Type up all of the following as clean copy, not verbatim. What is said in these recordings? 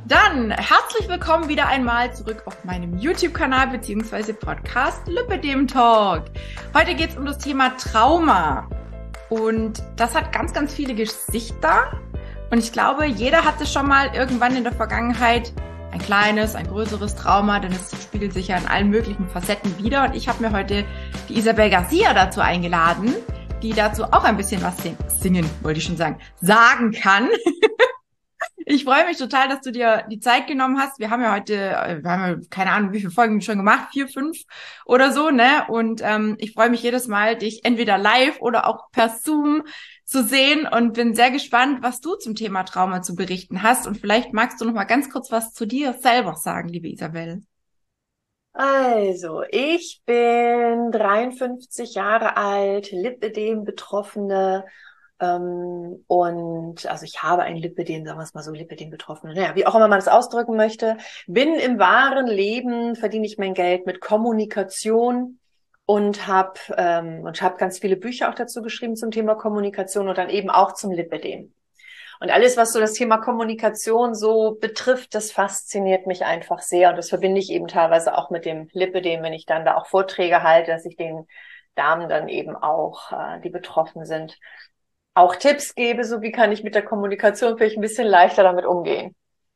Dann herzlich willkommen wieder einmal zurück auf meinem YouTube-Kanal bzw. Podcast Lipödem Talk. Heute geht es um das Thema Trauma und das hat ganz, ganz viele Gesichter und ich glaube, jeder hatte schon mal irgendwann in der Vergangenheit ein kleines, ein größeres Trauma, denn es spiegelt sich ja in allen möglichen Facetten wider und ich habe mir heute die Isabel Garcia dazu eingeladen, die dazu auch ein bisschen was sagen kann. Ich freue mich total, dass du dir die Zeit genommen hast. Wir haben ja heute, keine Ahnung, wie viele Folgen schon gemacht, 4, 5 oder so, ne? Und ich freue mich jedes Mal, dich entweder live oder auch per Zoom zu sehen und bin sehr gespannt, was du zum Thema Trauma zu berichten hast. Und vielleicht magst du noch mal ganz kurz was zu dir selber sagen, liebe Isabel. Also, ich bin 53 Jahre alt, Lipödem-Betroffene. Und also ich habe ein Lipödem, sagen wir es mal so, Lipödem-Betroffene, naja, wie auch immer man das ausdrücken möchte. Bin im wahren Leben, verdiene ich mein Geld mit Kommunikation und habe ganz viele Bücher auch dazu geschrieben zum Thema Kommunikation und dann eben auch zum Lipödem. Und alles, was so das Thema Kommunikation so betrifft, das fasziniert mich einfach sehr. Und das verbinde ich eben teilweise auch mit dem Lipödem, wenn ich dann da auch Vorträge halte, dass ich den Damen dann eben auch, die betroffen sind, auch Tipps gebe, so wie kann ich mit der Kommunikation vielleicht ein bisschen leichter damit umgehen.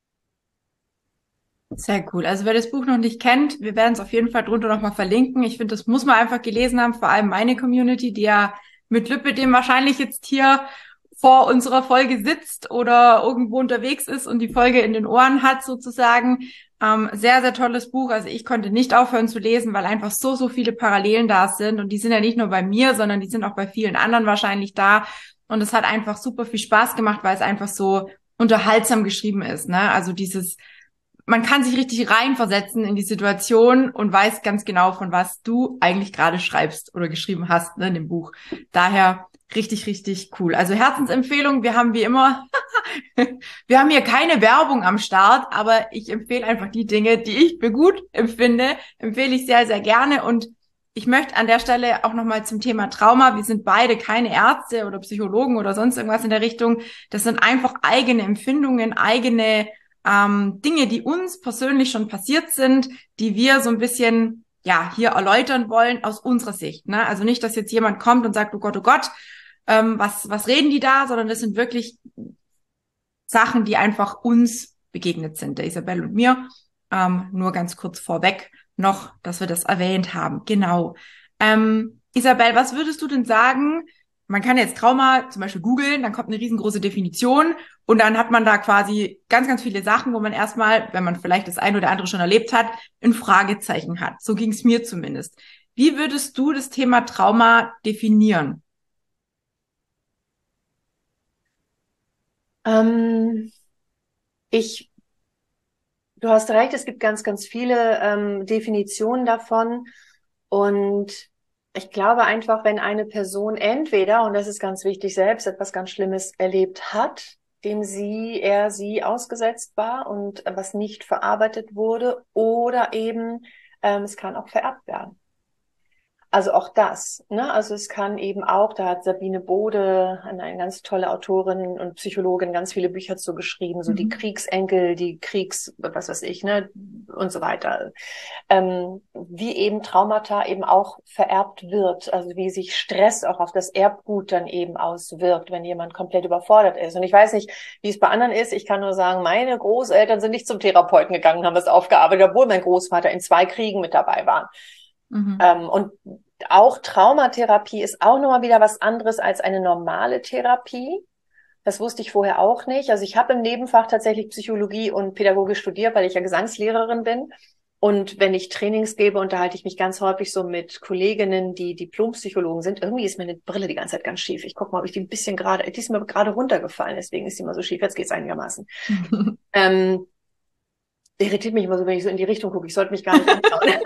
Sehr cool. Also wer das Buch noch nicht kennt, wir werden es auf jeden Fall drunter nochmal verlinken. Ich finde, das muss man einfach gelesen haben, vor allem meine Community, die ja mit Lipödem wahrscheinlich jetzt hier vor unserer Folge sitzt oder irgendwo unterwegs ist und die Folge in den Ohren hat sozusagen. Sehr, sehr tolles Buch. Also ich konnte nicht aufhören zu lesen, weil einfach so viele Parallelen da sind. Und die sind ja nicht nur bei mir, sondern die sind auch bei vielen anderen wahrscheinlich da. Und es hat einfach super viel Spaß gemacht, weil es einfach so unterhaltsam geschrieben ist, ne? Also man kann sich richtig reinversetzen in die Situation und weiß ganz genau, von was du eigentlich gerade schreibst oder geschrieben hast, ne, in dem Buch. Daher richtig, richtig cool. Also Herzensempfehlung, wir haben wie immer, wir haben hier keine Werbung am Start, aber ich empfehle einfach die Dinge, die ich für gut empfinde, empfehle ich sehr, sehr gerne. Und ich möchte an der Stelle auch nochmal zum Thema Trauma, wir sind beide keine Ärzte oder Psychologen oder sonst irgendwas in der Richtung. Das sind einfach eigene Empfindungen, eigene Dinge, die uns persönlich schon passiert sind, die wir so ein bisschen, ja, hier erläutern wollen aus unserer Sicht, ne? Also nicht, dass jetzt jemand kommt und sagt, oh Gott, was reden die da, sondern das sind wirklich Sachen, die einfach uns begegnet sind, der Isabel und mir. Nur ganz kurz vorweg noch, dass wir das erwähnt haben. Genau. Isabel, was würdest du denn sagen? Man kann jetzt Trauma zum Beispiel googeln, dann kommt eine riesengroße Definition und dann hat man da quasi ganz, ganz viele Sachen, wo man erstmal, wenn man vielleicht das eine oder andere schon erlebt hat, ein Fragezeichen hat. So ging es mir zumindest. Wie würdest du das Thema Trauma definieren? Ähm, Du hast recht, es gibt ganz, ganz viele Definitionen davon. Und ich glaube einfach, wenn eine Person entweder, und das ist ganz wichtig, selbst etwas ganz Schlimmes erlebt hat, dem sie ausgesetzt war und was nicht verarbeitet wurde, oder eben es kann auch vererbt werden. Also auch das, ne? Also es kann eben auch, da hat Sabine Bode, eine ganz tolle Autorin und Psychologin, ganz viele Bücher zu geschrieben, so die Kriegsenkel, was weiß ich, ne? Und so weiter. Wie eben Traumata eben auch vererbt wird, also wie sich Stress auch auf das Erbgut dann eben auswirkt, wenn jemand komplett überfordert ist. Und ich weiß nicht, wie es bei anderen ist. Ich kann nur sagen, meine Großeltern sind nicht zum Therapeuten gegangen, haben es aufgearbeitet, obwohl mein Großvater in 2 Kriegen mit dabei war. Und auch Traumatherapie ist auch nochmal wieder was anderes als eine normale Therapie. Das wusste ich vorher auch nicht. Also ich habe im Nebenfach tatsächlich Psychologie und Pädagogik studiert, weil ich ja Gesangslehrerin bin. Und wenn ich Trainings gebe, unterhalte ich mich ganz häufig so mit Kolleginnen, die Diplompsychologen sind. Irgendwie ist meine Brille die ganze Zeit ganz schief. Ich gucke mal, ob ich die ein bisschen gerade, die ist mir gerade runtergefallen, deswegen ist die mal so schief. Jetzt geht's einigermaßen. Irritiert mich immer so, wenn ich so in die Richtung gucke. Ich sollte mich gar nicht anschauen.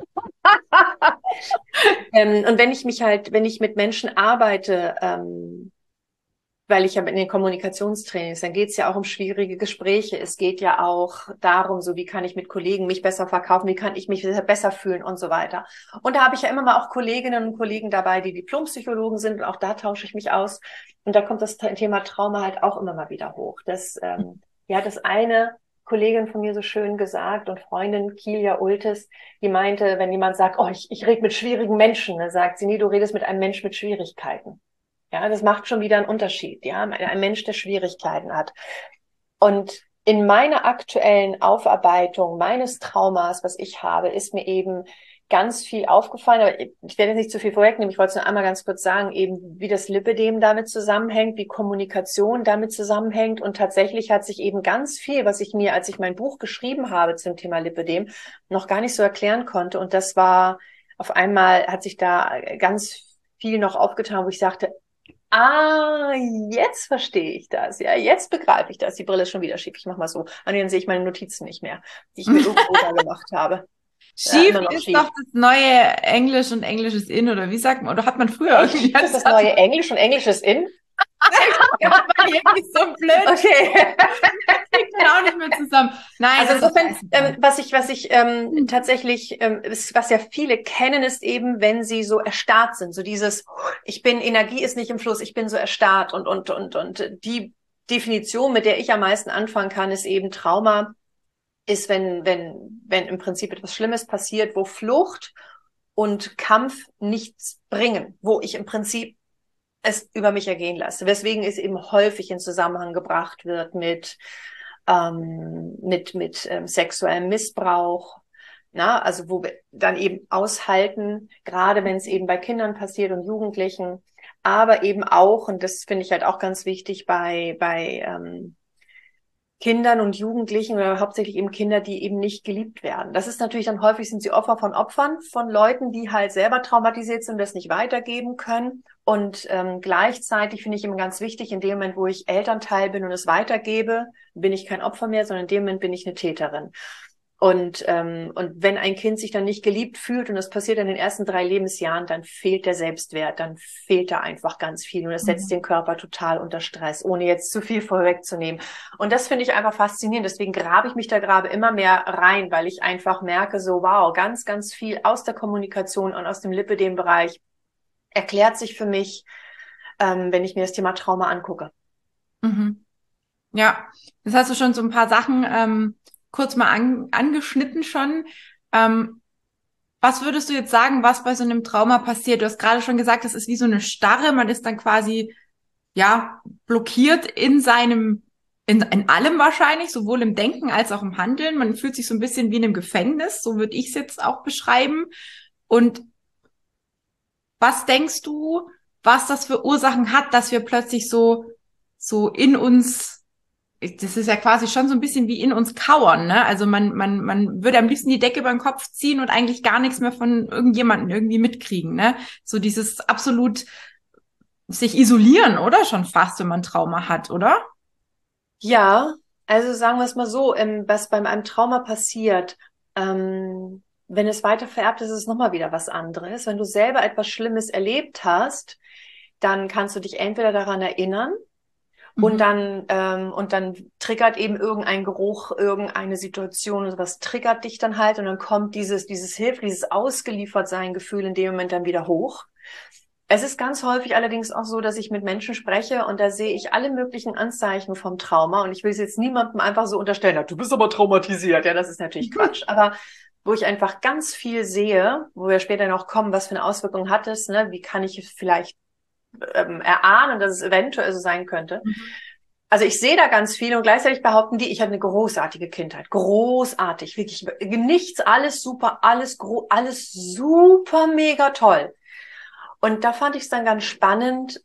Und wenn ich mit Menschen arbeite, weil ich ja in den Kommunikationstrainings, dann geht es ja auch um schwierige Gespräche. Es geht ja auch darum, so wie kann ich mit Kollegen mich besser verkaufen, wie kann ich mich besser fühlen und so weiter. Und da habe ich ja immer mal auch Kolleginnen und Kollegen dabei, die Diplompsychologen sind und auch da tausche ich mich aus. Und da kommt das Thema Trauma halt auch immer mal wieder hoch. Das eine Kollegin von mir so schön gesagt und Freundin Kilia Ultes, die meinte, wenn jemand sagt, oh, ich rede mit schwierigen Menschen, dann sagt sie, nee, du redest mit einem Menschen mit Schwierigkeiten. Ja, das macht schon wieder einen Unterschied. Ja, ein Mensch, der Schwierigkeiten hat. Und in meiner aktuellen Aufarbeitung meines Traumas, was ich habe, ist mir eben ganz viel aufgefallen, aber ich werde jetzt nicht zu viel vorwegnehmen, ich wollte es nur einmal ganz kurz sagen, eben wie das Lipödem damit zusammenhängt, wie Kommunikation damit zusammenhängt und tatsächlich hat sich eben ganz viel, was ich mir, als ich mein Buch geschrieben habe zum Thema Lipödem, noch gar nicht so erklären konnte und das war, auf einmal hat sich da ganz viel noch aufgetan, wo ich sagte, jetzt verstehe ich das. Ja, jetzt begreife ich das. Die Brille ist schon wieder schief. Ich mache mal so. An denen sehe ich meine Notizen nicht mehr, die ich mir irgendwo da gemacht habe. Schief Ja, ist schief. doch das neue Englisch und Englisch ist in, oder wie sagt man? Oder hat man früher irgendwie Das ist das neue Englisch und Englisch ist in? Ja, war irgendwie so blöd. Okay. Ich auch nicht mehr zusammen. Nein, also insofern, was ich Mhm. tatsächlich, was ja viele kennen, ist eben, wenn sie so erstarrt sind. So dieses, Energie ist nicht im Fluss, ich bin so erstarrt und die Definition, mit der ich am meisten anfangen kann, ist eben Trauma, ist, wenn im Prinzip etwas Schlimmes passiert, wo Flucht und Kampf nichts bringen, wo ich im Prinzip es über mich ergehen lasse. Weswegen es eben häufig in Zusammenhang gebracht wird mit sexuellem Missbrauch, na, also wo wir dann eben aushalten, gerade wenn es eben bei Kindern passiert und Jugendlichen, aber eben auch, und das finde ich halt auch ganz wichtig, bei Kindern und Jugendlichen oder hauptsächlich eben Kinder, die eben nicht geliebt werden. Das ist natürlich dann häufig, sind sie Opfer von Opfern, von Leuten, die halt selber traumatisiert sind und das nicht weitergeben können. Und gleichzeitig finde ich immer ganz wichtig, in dem Moment, wo ich Elternteil bin und es weitergebe, bin ich kein Opfer mehr, sondern in dem Moment bin ich eine Täterin. Und wenn ein Kind sich dann nicht geliebt fühlt und das passiert in den ersten 3 Lebensjahren, dann fehlt der Selbstwert, dann fehlt da einfach ganz viel und das setzt den Körper total unter Stress, ohne jetzt zu viel vorwegzunehmen. Und das finde ich einfach faszinierend. Deswegen grabe ich mich da gerade immer mehr rein, weil ich einfach merke, so wow, ganz, ganz viel aus der Kommunikation und aus dem Lipödem-Bereich erklärt sich für mich, wenn ich mir das Thema Trauma angucke. Mhm. Ja, das hast du schon so ein paar Sachen kurz mal angeschnitten schon. Was würdest du jetzt sagen, was bei so einem Trauma passiert? Du hast gerade schon gesagt, das ist wie so eine Starre. Man ist dann quasi, ja, blockiert in allem wahrscheinlich, sowohl im Denken als auch im Handeln. Man fühlt sich so ein bisschen wie in einem Gefängnis. So würde ich es jetzt auch beschreiben. Und was denkst du, was das für Ursachen hat, dass wir plötzlich so in uns, das ist ja quasi schon so ein bisschen wie in uns kauern, ne? Also man würde am liebsten die Decke über den Kopf ziehen und eigentlich gar nichts mehr von irgendjemanden irgendwie mitkriegen, ne? So dieses absolut sich isolieren, oder? Schon fast, wenn man Trauma hat, oder? Ja, also sagen wir es mal so, was bei einem Trauma passiert, wenn es weiter vererbt ist, ist es nochmal wieder was anderes. Wenn du selber etwas Schlimmes erlebt hast, dann kannst du dich entweder daran erinnern und dann triggert eben irgendein Geruch, irgendeine Situation oder was triggert dich dann halt und dann kommt dieses Ausgeliefertsein-Gefühl in dem Moment dann wieder hoch. Es ist ganz häufig allerdings auch so, dass ich mit Menschen spreche und da sehe ich alle möglichen Anzeichen vom Trauma und ich will es jetzt niemandem einfach so unterstellen, du bist aber traumatisiert. Ja, das ist natürlich Quatsch, aber wo ich einfach ganz viel sehe, wo wir später noch kommen, was für eine Auswirkung hat es, ne? Wie kann ich es vielleicht erahnen, dass es eventuell so sein könnte. Also ich sehe da ganz viel und gleichzeitig behaupten die, ich hatte eine großartige Kindheit. Großartig, wirklich nichts, alles super, alles super mega toll. Und da fand ich es dann ganz spannend,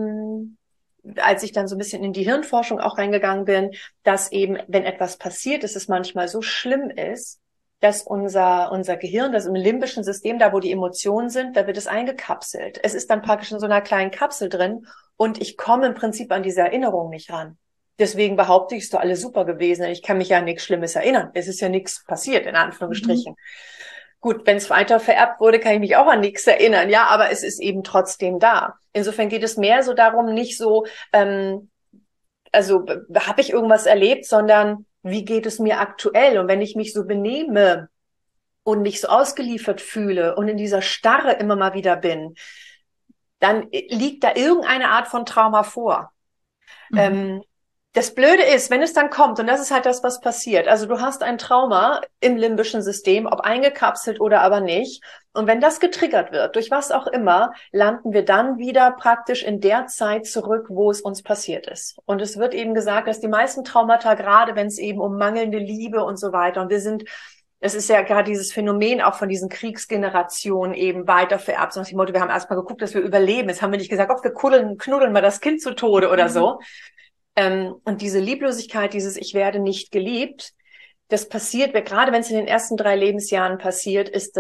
als ich dann so ein bisschen in die Hirnforschung auch reingegangen bin, dass eben, wenn etwas passiert, dass es manchmal so schlimm ist, dass unser Gehirn, das im limbischen System, da wo die Emotionen sind, da wird es eingekapselt. Es ist dann praktisch in so einer kleinen Kapsel drin und ich komme im Prinzip an diese Erinnerung nicht ran. Deswegen behaupte ich, es ist doch alles super gewesen. Ich kann mich ja an nichts Schlimmes erinnern. Es ist ja nichts passiert, in Anführungsstrichen. Gut, wenn es weiter vererbt wurde, kann ich mich auch an nichts erinnern, ja, aber es ist eben trotzdem da. Insofern geht es mehr so darum, nicht so, also habe ich irgendwas erlebt, sondern wie geht es mir aktuell? Und wenn ich mich so benehme und mich so ausgeliefert fühle und in dieser Starre immer mal wieder bin, dann liegt da irgendeine Art von Trauma vor. das Blöde ist, wenn es dann kommt, und das ist halt das, was passiert. Also du hast ein Trauma im limbischen System, ob eingekapselt oder aber nicht. Und wenn das getriggert wird, durch was auch immer, landen wir dann wieder praktisch in der Zeit zurück, wo es uns passiert ist. Und es wird eben gesagt, dass die meisten Traumata, gerade wenn es eben um mangelnde Liebe und so weiter, und es ist ja gerade dieses Phänomen auch von diesen Kriegsgenerationen eben weiter vererbt. So nach dem Motto, wir haben erstmal geguckt, dass wir überleben. Jetzt haben wir nicht gesagt, wir knuddeln mal das Kind zu Tode oder so. Und diese Lieblosigkeit, dieses Ich werde nicht geliebt, das passiert, gerade wenn es in den ersten 3 Lebensjahren passiert, ist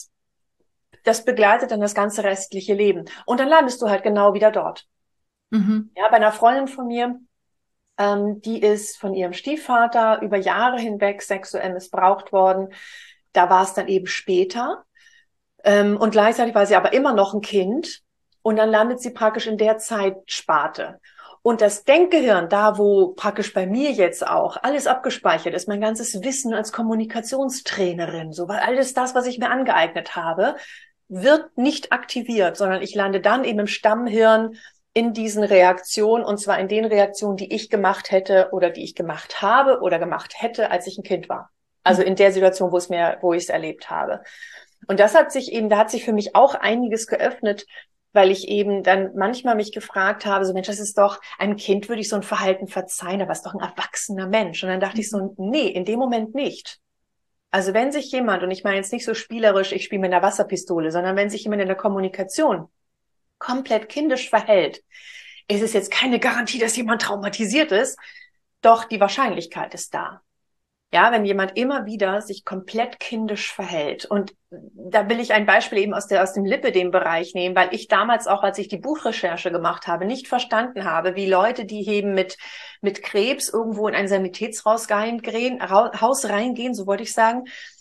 das begleitet dann das ganze restliche Leben. Und dann landest du halt genau wieder dort. Mhm. Ja, bei einer Freundin von mir, die ist von ihrem Stiefvater über Jahre hinweg sexuell missbraucht worden. Da war es dann eben später. Und gleichzeitig war sie aber immer noch ein Kind. Und dann landet sie praktisch in der Zeitsparte. Und das Denkgehirn, da wo praktisch bei mir jetzt auch alles abgespeichert ist, mein ganzes Wissen als Kommunikationstrainerin, so alles das, was ich mir angeeignet habe, wird nicht aktiviert, sondern ich lande dann eben im Stammhirn in diesen Reaktionen, und zwar in den Reaktionen, die ich gemacht hätte oder die ich gemacht habe oder gemacht hätte, als ich ein Kind war. Also in der Situation, wo ich es erlebt habe. Und da hat sich für mich auch einiges geöffnet, weil ich eben dann manchmal mich gefragt habe, so Mensch, das ist doch, einem Kind würde ich so ein Verhalten verzeihen, aber es ist doch ein erwachsener Mensch. Und dann dachte ich so, nee, in dem Moment nicht. Also wenn sich jemand, und ich meine jetzt nicht so spielerisch, ich spiele mit einer Wasserpistole, sondern wenn sich jemand in der Kommunikation komplett kindisch verhält, ist es jetzt keine Garantie, dass jemand traumatisiert ist, doch die Wahrscheinlichkeit ist da. Ja, wenn jemand immer wieder sich komplett kindisch verhält. Und da will ich ein Beispiel eben aus dem Lipödem-Bereich nehmen, weil ich damals auch, als ich die Buchrecherche gemacht habe, nicht verstanden habe, wie Leute, die eben mit Krebs irgendwo in ein Sanitätshaus reingehen, so wollte ich sagen,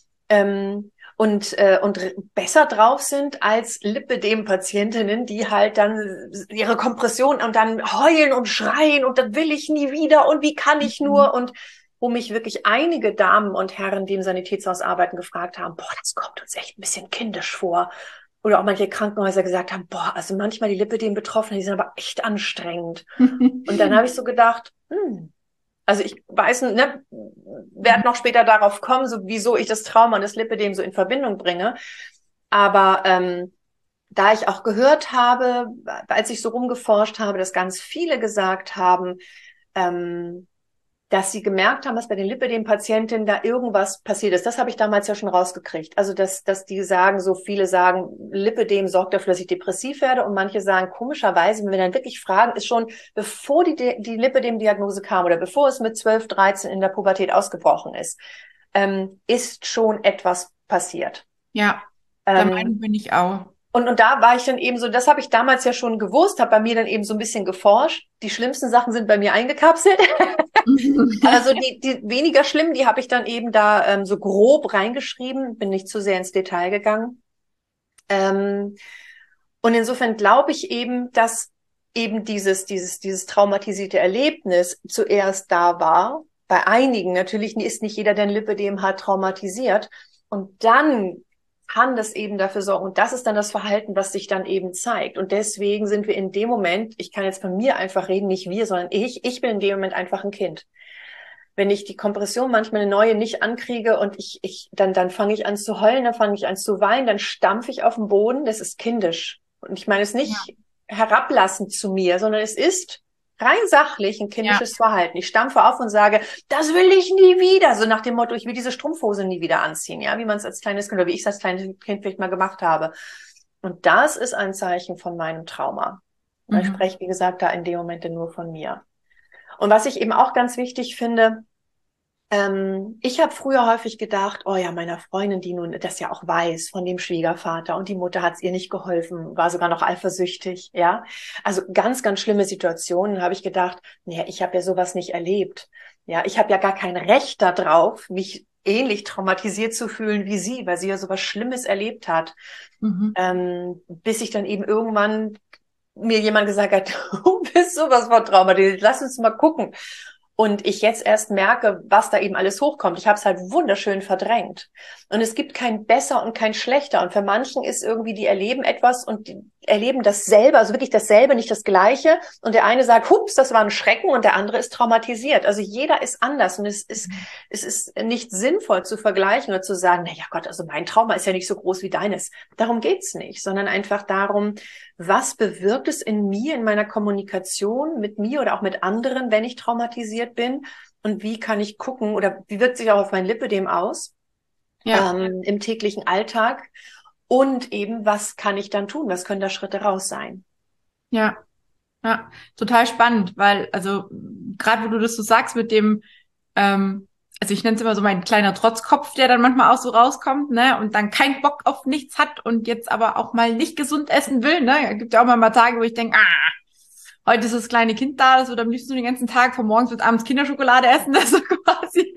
und besser drauf sind als Lipödem-Patientinnen, die halt dann ihre Kompression und dann heulen und schreien und das will ich nie wieder und wie kann ich nur, und wo mich wirklich einige Damen und Herren, die im Sanitätshaus arbeiten, gefragt haben, boah, das kommt uns echt ein bisschen kindisch vor. Oder auch manche Krankenhäuser gesagt haben, boah, also manchmal die Lipödem-Betroffenen, die sind aber echt anstrengend. Und dann habe ich so gedacht, also ich weiß, ne, werde noch später darauf kommen, so wieso ich das Trauma und das Lipödem so in Verbindung bringe. Aber da ich auch gehört habe, als ich so rumgeforscht habe, dass ganz viele gesagt haben, dass sie gemerkt haben, dass bei den Lipödem-Patientinnen da irgendwas passiert ist. Das habe ich damals ja schon rausgekriegt. Also, dass die sagen, so viele sagen, Lipödem sorgt dafür, dass ich depressiv werde. Und manche sagen, komischerweise, wenn wir dann wirklich fragen, ist schon, bevor die Lipödem-Diagnose kam oder bevor es mit 12, 13 in der Pubertät ausgebrochen ist schon etwas passiert. Ja, der Meinung bin ich auch. Und da war ich dann eben so, das habe ich damals ja schon gewusst, habe bei mir dann eben so ein bisschen geforscht. Die schlimmsten Sachen sind bei mir eingekapselt. Also die weniger schlimm, die habe ich dann eben da so grob reingeschrieben, bin nicht zu sehr ins Detail gegangen. Und insofern glaube ich eben, dass eben dieses traumatisierte Erlebnis zuerst da war. Bei einigen, natürlich ist nicht jeder, der ein Lipödem hat, traumatisiert. Und dann kann das eben dafür sorgen. Und das ist dann das Verhalten, was sich dann eben zeigt. Und deswegen sind wir in dem Moment, ich kann jetzt von mir einfach reden, nicht wir, sondern ich bin in dem Moment einfach ein Kind. Wenn ich die Kompression manchmal eine neue nicht ankriege und dann fange ich an zu heulen, dann fange ich an zu weinen, dann stampfe ich auf den Boden. Das ist kindisch. Und ich meine es nicht herablassend zu mir, sondern es ist rein sachlich ein kindisches Verhalten. Ich stampfe auf und sage, das will ich nie wieder. So nach dem Motto, ich will diese Strumpfhose nie wieder anziehen. Ja, wie man es als kleines Kind oder wie ich es als kleines Kind vielleicht mal gemacht habe. Und das ist ein Zeichen von meinem Trauma. Und ich spreche, wie gesagt, da in dem Moment nur von mir. Und was ich eben auch ganz wichtig finde, ich habe früher häufig gedacht, oh ja, meiner Freundin, die nun das ja auch weiß von dem Schwiegervater und die Mutter hat es ihr nicht geholfen, war sogar noch eifersüchtig, ja. Also ganz, ganz schlimme Situationen, habe ich gedacht, naja, ich habe ja sowas nicht erlebt. Ja, ich habe ja gar kein Recht darauf, mich ähnlich traumatisiert zu fühlen wie sie, weil sie ja sowas Schlimmes erlebt hat. Bis ich dann eben irgendwann mir jemand gesagt hat, du bist sowas von traumatisiert, lass uns mal gucken. und ich jetzt erst merke, was da eben alles hochkommt. Ich habe es halt wunderschön verdrängt. Und es gibt kein besser und kein schlechter. Und für manchen ist irgendwie, die erleben etwas und die erleben dasselbe, also wirklich dasselbe, nicht das Gleiche. Und der eine sagt, hups, das war ein Schrecken, und der andere ist traumatisiert. Also jeder ist anders, und es ist nicht sinnvoll zu vergleichen oder zu sagen, na ja Gott, also mein Trauma ist ja nicht so groß wie deines. Darum geht's nicht, sondern einfach darum, was bewirkt es in mir, in meiner Kommunikation mit mir oder auch mit anderen, wenn ich traumatisiert bin, und wie kann ich gucken oder wie wirkt sich auch auf mein Lipödem aus, im täglichen Alltag, und eben, was kann ich dann tun, was können da Schritte raus sein. Ja, ja, total spannend, weil, also gerade wo du das so sagst mit dem, also ich nenne es immer so mein kleiner Trotzkopf, der dann manchmal auch so rauskommt, ne, und dann keinen Bock auf nichts hat und jetzt aber auch mal nicht gesund essen will, ne. Es gibt ja auch mal Tage, wo ich denke, heute ist das kleine Kind da, das wird am liebsten den ganzen Tag von morgens bis abends Kinderschokolade essen, das so quasi.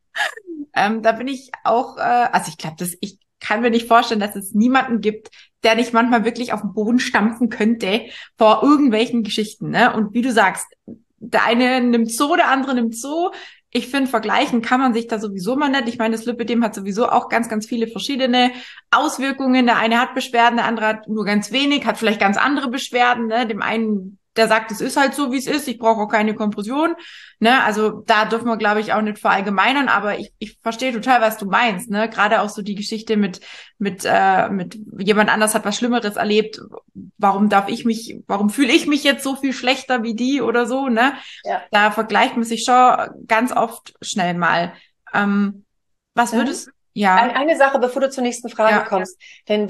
Da bin ich auch, also ich glaube, ich kann mir nicht vorstellen, dass es niemanden gibt, der nicht manchmal wirklich auf den Boden stampfen könnte vor irgendwelchen Geschichten, ne? Und wie du sagst, der eine nimmt so, der andere nimmt so. Ich finde, vergleichen kann man sich da sowieso mal nicht. Ich meine, das Lipödem hat sowieso auch ganz, ganz viele verschiedene Auswirkungen. Der eine hat Beschwerden, der andere hat nur ganz wenig, hat vielleicht ganz andere Beschwerden, ne? Dem einen, der sagt, es ist halt so, wie es ist, ich brauche auch keine Kompression. Ne, also da dürfen wir, glaube ich, auch nicht verallgemeinern, aber ich verstehe total, was du meinst. Ne, gerade auch so die Geschichte mit jemand anders hat was Schlimmeres erlebt. Warum fühle ich mich jetzt so viel schlechter wie die oder so? Ne, Ja. da vergleicht man sich schon ganz oft schnell mal. Was würdest, ja, Eine Sache, bevor du zur nächsten Frage ja, kommst, denn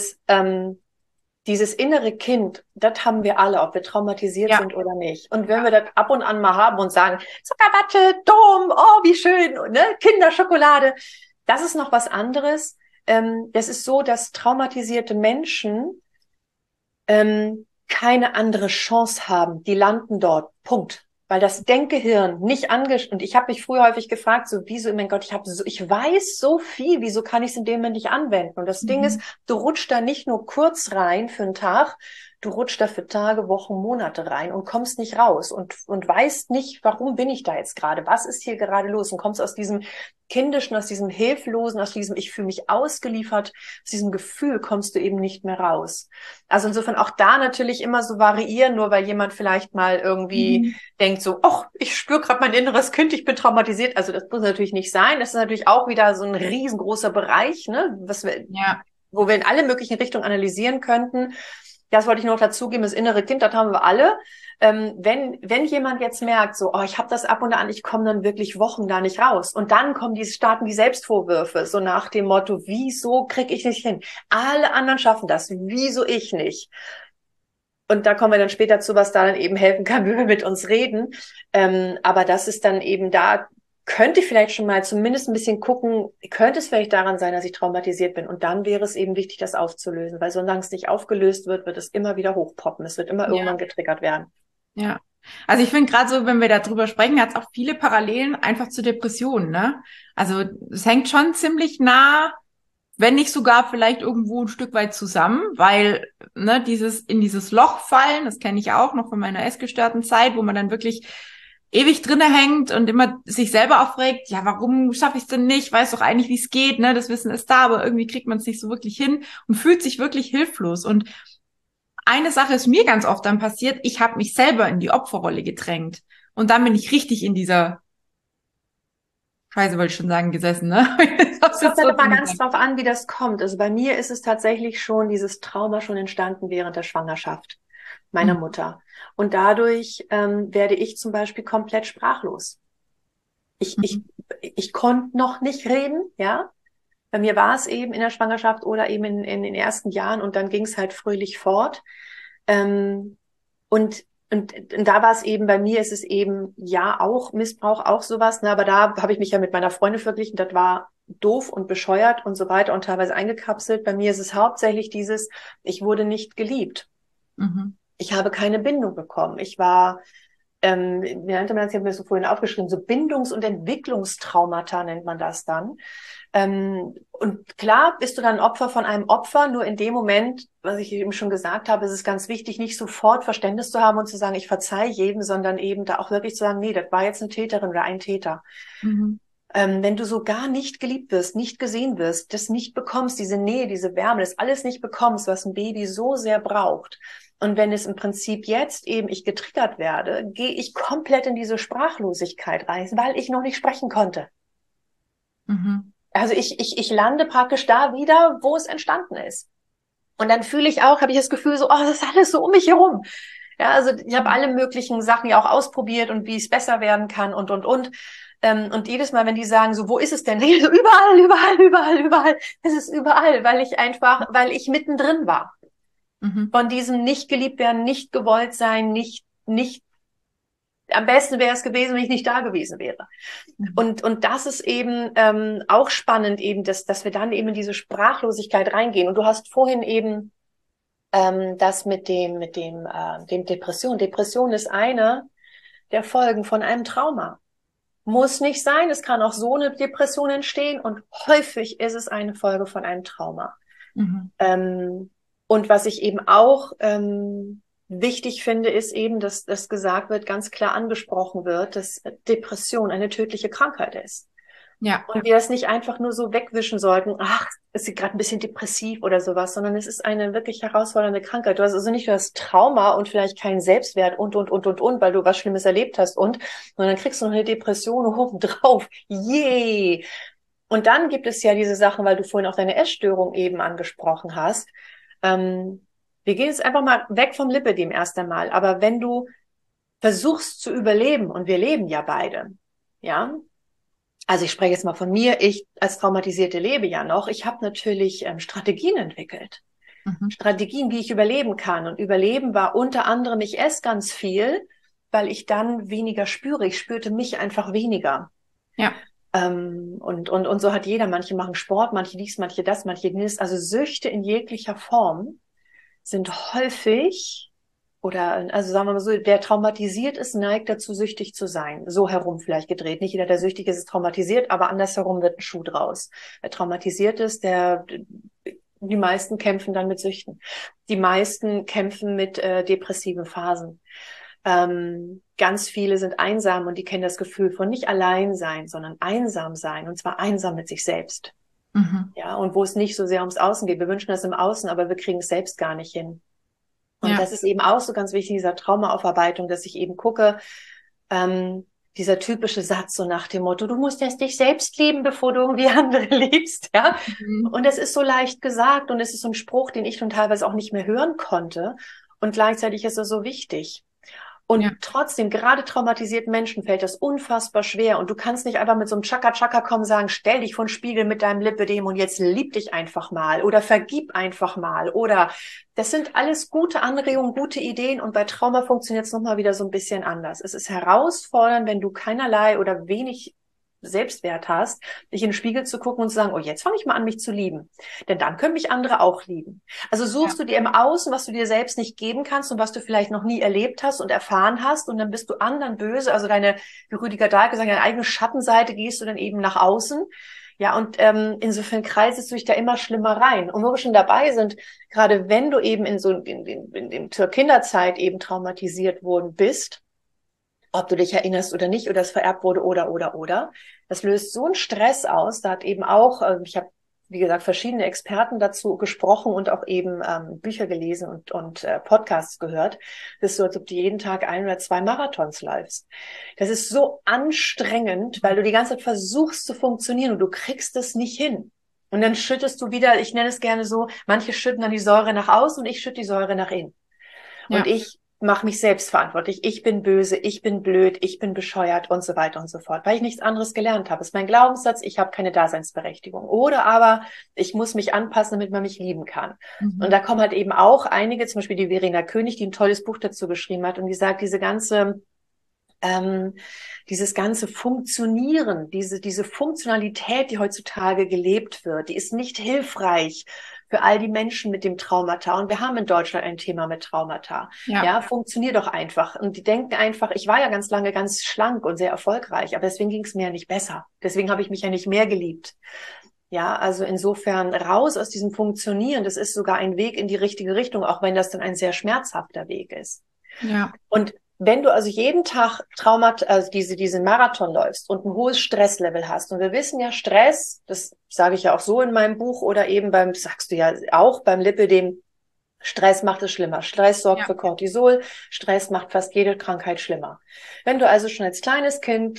dieses innere Kind, das haben wir alle, ob wir traumatisiert ja, sind oder nicht. Und wenn wir das ab und an mal haben und sagen, Zuckerwatte, Dom, oh, wie schön, ne? Kinderschokolade, das ist noch was anderes. Es ist so, dass traumatisierte Menschen keine andere Chance haben. Die landen dort. Punkt. Weil das Denkgehirn nicht und ich habe mich früher häufig gefragt, so wieso, mein Gott, ich weiß so viel, wieso kann ich es in dem Moment nicht anwenden? Und das Ding ist, du rutschst da nicht nur kurz rein für einen Tag, du rutschst da für Tage, Wochen, Monate rein und kommst nicht raus und weißt nicht, warum bin ich da jetzt gerade? Was ist hier gerade los? Und kommst aus diesem Kindischen, aus diesem Hilflosen, aus diesem ich fühle mich ausgeliefert, aus diesem Gefühl kommst du eben nicht mehr raus. Also insofern auch da natürlich immer so variieren, nur weil jemand vielleicht mal irgendwie denkt so, ach, ich spüre gerade mein inneres Kind, ich bin traumatisiert. Also das muss natürlich nicht sein. Das ist natürlich auch wieder so ein riesengroßer Bereich, ne, ja, wo wir in alle möglichen Richtungen analysieren könnten. Das wollte ich noch dazugeben, das innere Kind, das haben wir alle. Wenn jemand jetzt merkt, so, oh, ich habe das ab und an, ich komme dann wirklich Wochen da nicht raus. Und dann starten die Selbstvorwürfe, so nach dem Motto, wieso kriege ich nicht hin? Alle anderen schaffen das, wieso ich nicht? Und da kommen wir dann später zu, was da dann eben helfen kann, wenn wir mit uns reden. Aber das ist dann eben da, könnte ich vielleicht schon mal zumindest ein bisschen gucken, könnte es vielleicht daran sein, dass ich traumatisiert bin. Und dann wäre es eben wichtig, das aufzulösen, weil solange es nicht aufgelöst wird, wird es immer wieder hochpoppen. Es wird immer irgendwann getriggert werden. ja. Also ich finde gerade so, wenn wir darüber sprechen, hat es auch viele Parallelen einfach zu Depressionen, ne? Also es hängt schon ziemlich nah, wenn nicht sogar vielleicht irgendwo ein Stück weit zusammen, weil ne, in dieses Loch fallen, das kenne ich auch noch von meiner essgestörten Zeit, wo man dann wirklich ewig drinne hängt und immer sich selber aufregt, ja, warum schaffe ich es denn nicht? Weiß doch eigentlich, wie es geht, ne? Das Wissen ist da, aber irgendwie kriegt man es nicht so wirklich hin und fühlt sich wirklich hilflos. Und eine Sache ist mir ganz oft dann passiert, ich habe mich selber in die Opferrolle gedrängt. Und dann bin ich richtig in dieser Scheiße, wollte ich schon sagen, gesessen, ne? Es kommt halt immer ganz drauf an, wie das kommt. Also bei mir ist es tatsächlich schon, dieses Trauma schon entstanden während der Schwangerschaft meiner Mutter. Und dadurch werde ich zum Beispiel komplett sprachlos. Ich konnte noch nicht reden, ja. Bei mir war es eben in der Schwangerschaft oder eben in den ersten Jahren, und dann ging es halt fröhlich fort. Und da war es eben, bei mir ist es eben, ja, auch Missbrauch, auch sowas, ne, aber da habe ich mich ja mit meiner Freundin verglichen, das war doof und bescheuert und so weiter und teilweise eingekapselt. Bei mir ist es hauptsächlich ich wurde nicht geliebt. Ich habe keine Bindung bekommen. Ich war wie nannte man das, ich habe mir das so vorhin aufgeschrieben, so Bindungs- und Entwicklungstraumata nennt man das dann. Und klar bist du dann Opfer von einem Opfer, nur in dem Moment, was ich eben schon gesagt habe, ist es ganz wichtig, nicht sofort Verständnis zu haben und zu sagen, ich verzeihe jedem, sondern eben da auch wirklich zu sagen, nee, das war jetzt eine Täterin oder ein Täter. Mhm. Wenn du so gar nicht geliebt wirst, nicht gesehen wirst, das nicht bekommst, diese Nähe, diese Wärme, das alles nicht bekommst, was ein Baby so sehr braucht. Und wenn es im Prinzip jetzt eben ich getriggert werde, gehe ich komplett in diese Sprachlosigkeit rein, weil ich noch nicht sprechen konnte. Mhm. Also ich lande praktisch da wieder, wo es entstanden ist. Und dann fühle ich auch, habe ich das Gefühl so, oh, das ist alles so um mich herum. Ja, also ich habe alle möglichen Sachen ja auch ausprobiert und wie es besser werden kann und. Und jedes Mal, wenn die sagen so, wo ist es denn? So, überall, überall, überall, überall. Es ist überall, weil ich mittendrin war. Mhm. Von diesem nicht geliebt werden, nicht gewollt sein, nicht, am besten wäre es gewesen, wenn ich nicht da gewesen wäre. Mhm. Und das ist eben auch spannend, eben, dass wir dann eben in diese Sprachlosigkeit reingehen. Und du hast vorhin eben das dem Depression. Depression ist eine der Folgen von einem Trauma. Muss nicht sein, es kann auch so eine Depression entstehen und häufig ist es eine Folge von einem Trauma. Mhm. Und was ich eben auch wichtig finde, ist eben, dass das gesagt wird, ganz klar angesprochen wird, dass Depression eine tödliche Krankheit ist. Ja. Und wir das nicht einfach nur so wegwischen sollten, ach, ist sie gerade ein bisschen depressiv oder sowas, sondern es ist eine wirklich herausfordernde Krankheit. Du hast also nicht nur das Trauma und vielleicht keinen Selbstwert und, weil du was Schlimmes erlebt hast und dann kriegst du noch eine Depression obendrauf. Yay! Und dann gibt es ja diese Sachen, weil du vorhin auch deine Essstörung eben angesprochen hast. Wir gehen jetzt einfach mal weg vom Lipödem erst einmal. Aber wenn du versuchst zu überleben, und wir leben ja beide, ja, also ich spreche jetzt mal von mir, ich als Traumatisierte lebe ja noch. Ich habe natürlich Strategien entwickelt. Mhm. Strategien, wie ich überleben kann. Und Überleben war unter anderem, ich esse ganz viel, weil ich dann weniger spüre. Ich spürte mich einfach weniger. Ja. Und so hat jeder. Manche machen Sport, manche dies, manche das, manche jenes. Also Süchte in jeglicher Form sind häufig oder, also sagen wir mal so, wer traumatisiert ist, neigt dazu, süchtig zu sein. So herum vielleicht gedreht. Nicht jeder, der süchtig ist, ist traumatisiert, aber andersherum wird ein Schuh draus. Wer traumatisiert ist, die meisten kämpfen dann mit Süchten. Die meisten kämpfen mit depressiven Phasen. Ganz viele sind einsam und die kennen das Gefühl von nicht allein sein, sondern einsam sein. Und zwar einsam mit sich selbst. Mhm. Ja, und wo es nicht so sehr ums Außen geht. Wir wünschen das im Außen, aber wir kriegen es selbst gar nicht hin. Und Ja. das ist eben auch so ganz wichtig, dieser Traumaaufarbeitung, dass ich eben gucke, dieser typische Satz so nach dem Motto, du musst erst dich selbst lieben, bevor du irgendwie andere liebst, ja. Mhm. Und das ist so leicht gesagt und es ist so ein Spruch, den ich schon teilweise auch nicht mehr hören konnte. Und gleichzeitig ist er so wichtig. Ja. Und trotzdem, gerade traumatisierten Menschen fällt das unfassbar schwer. Und du kannst nicht einfach mit so einem Chaka-Chaka kommen und sagen, stell dich vor den Spiegel mit deinem Lipödem und jetzt lieb dich einfach mal oder vergib einfach mal. Oder das sind alles gute Anregungen, gute Ideen. Und bei Trauma funktioniert es nochmal wieder so ein bisschen anders. Es ist herausfordernd, wenn du keinerlei oder wenig Selbstwert hast, dich in den Spiegel zu gucken und zu sagen, oh, jetzt fange ich mal an, mich zu lieben. Denn dann können mich andere auch lieben. Also Ja. suchst du dir im Außen, was du dir selbst nicht geben kannst und was du vielleicht noch nie erlebt hast und erfahren hast und dann bist du anderen böse, also deine, wie Rüdiger Dahlke sagt, deine eigene Schattenseite gehst du dann eben nach außen. Ja, und insofern kreisest du dich da immer schlimmer rein. Und wo wir schon dabei sind, gerade wenn du eben zur Kinderzeit eben traumatisiert worden bist, ob du dich erinnerst oder nicht, oder es vererbt wurde oder. Das löst so einen Stress aus. Da hat eben auch, ich habe, wie gesagt, verschiedene Experten dazu gesprochen und auch eben Bücher gelesen und Podcasts gehört. Das ist so, als ob du jeden Tag 1 oder 2 Marathons läufst. Das ist so anstrengend, weil du die ganze Zeit versuchst zu funktionieren und du kriegst es nicht hin. Und dann schüttest du wieder, ich nenne es gerne so, manche schütten dann die Säure nach außen und ich schütte die Säure nach innen. Und Ja. ich mache mich selbst verantwortlich. Ich bin böse, ich bin blöd, ich bin bescheuert und so weiter und so fort, weil ich nichts anderes gelernt habe. Das ist mein Glaubenssatz, ich habe keine Daseinsberechtigung. Oder aber ich muss mich anpassen, damit man mich lieben kann. Und Mhm. da kommen halt eben auch einige, zum Beispiel die Verena König, die ein tolles Buch dazu geschrieben hat und die sagt, dieses ganze Funktionieren, diese Funktionalität, die heutzutage gelebt wird, die ist nicht hilfreich für all die Menschen mit dem Traumata. Und wir haben in Deutschland ein Thema mit Traumata. Ja, funktioniert doch einfach. Und die denken einfach, ich war ja ganz lange ganz schlank und sehr erfolgreich, aber deswegen ging es mir ja nicht besser. Deswegen habe ich mich ja nicht mehr geliebt. Ja, also insofern raus aus diesem Funktionieren. Das ist sogar ein Weg in die richtige Richtung, auch wenn das dann ein sehr schmerzhafter Weg ist. Ja. Und wenn du also jeden Tag also diesen Marathon läufst und ein hohes Stresslevel hast, und wir wissen ja, Stress, das sage ich ja auch so in meinem Buch oder eben das sagst du ja auch beim Lipödem, Stress macht es schlimmer. Stress sorgt für Cortisol. Stress macht fast jede Krankheit schlimmer. Wenn du also schon als kleines Kind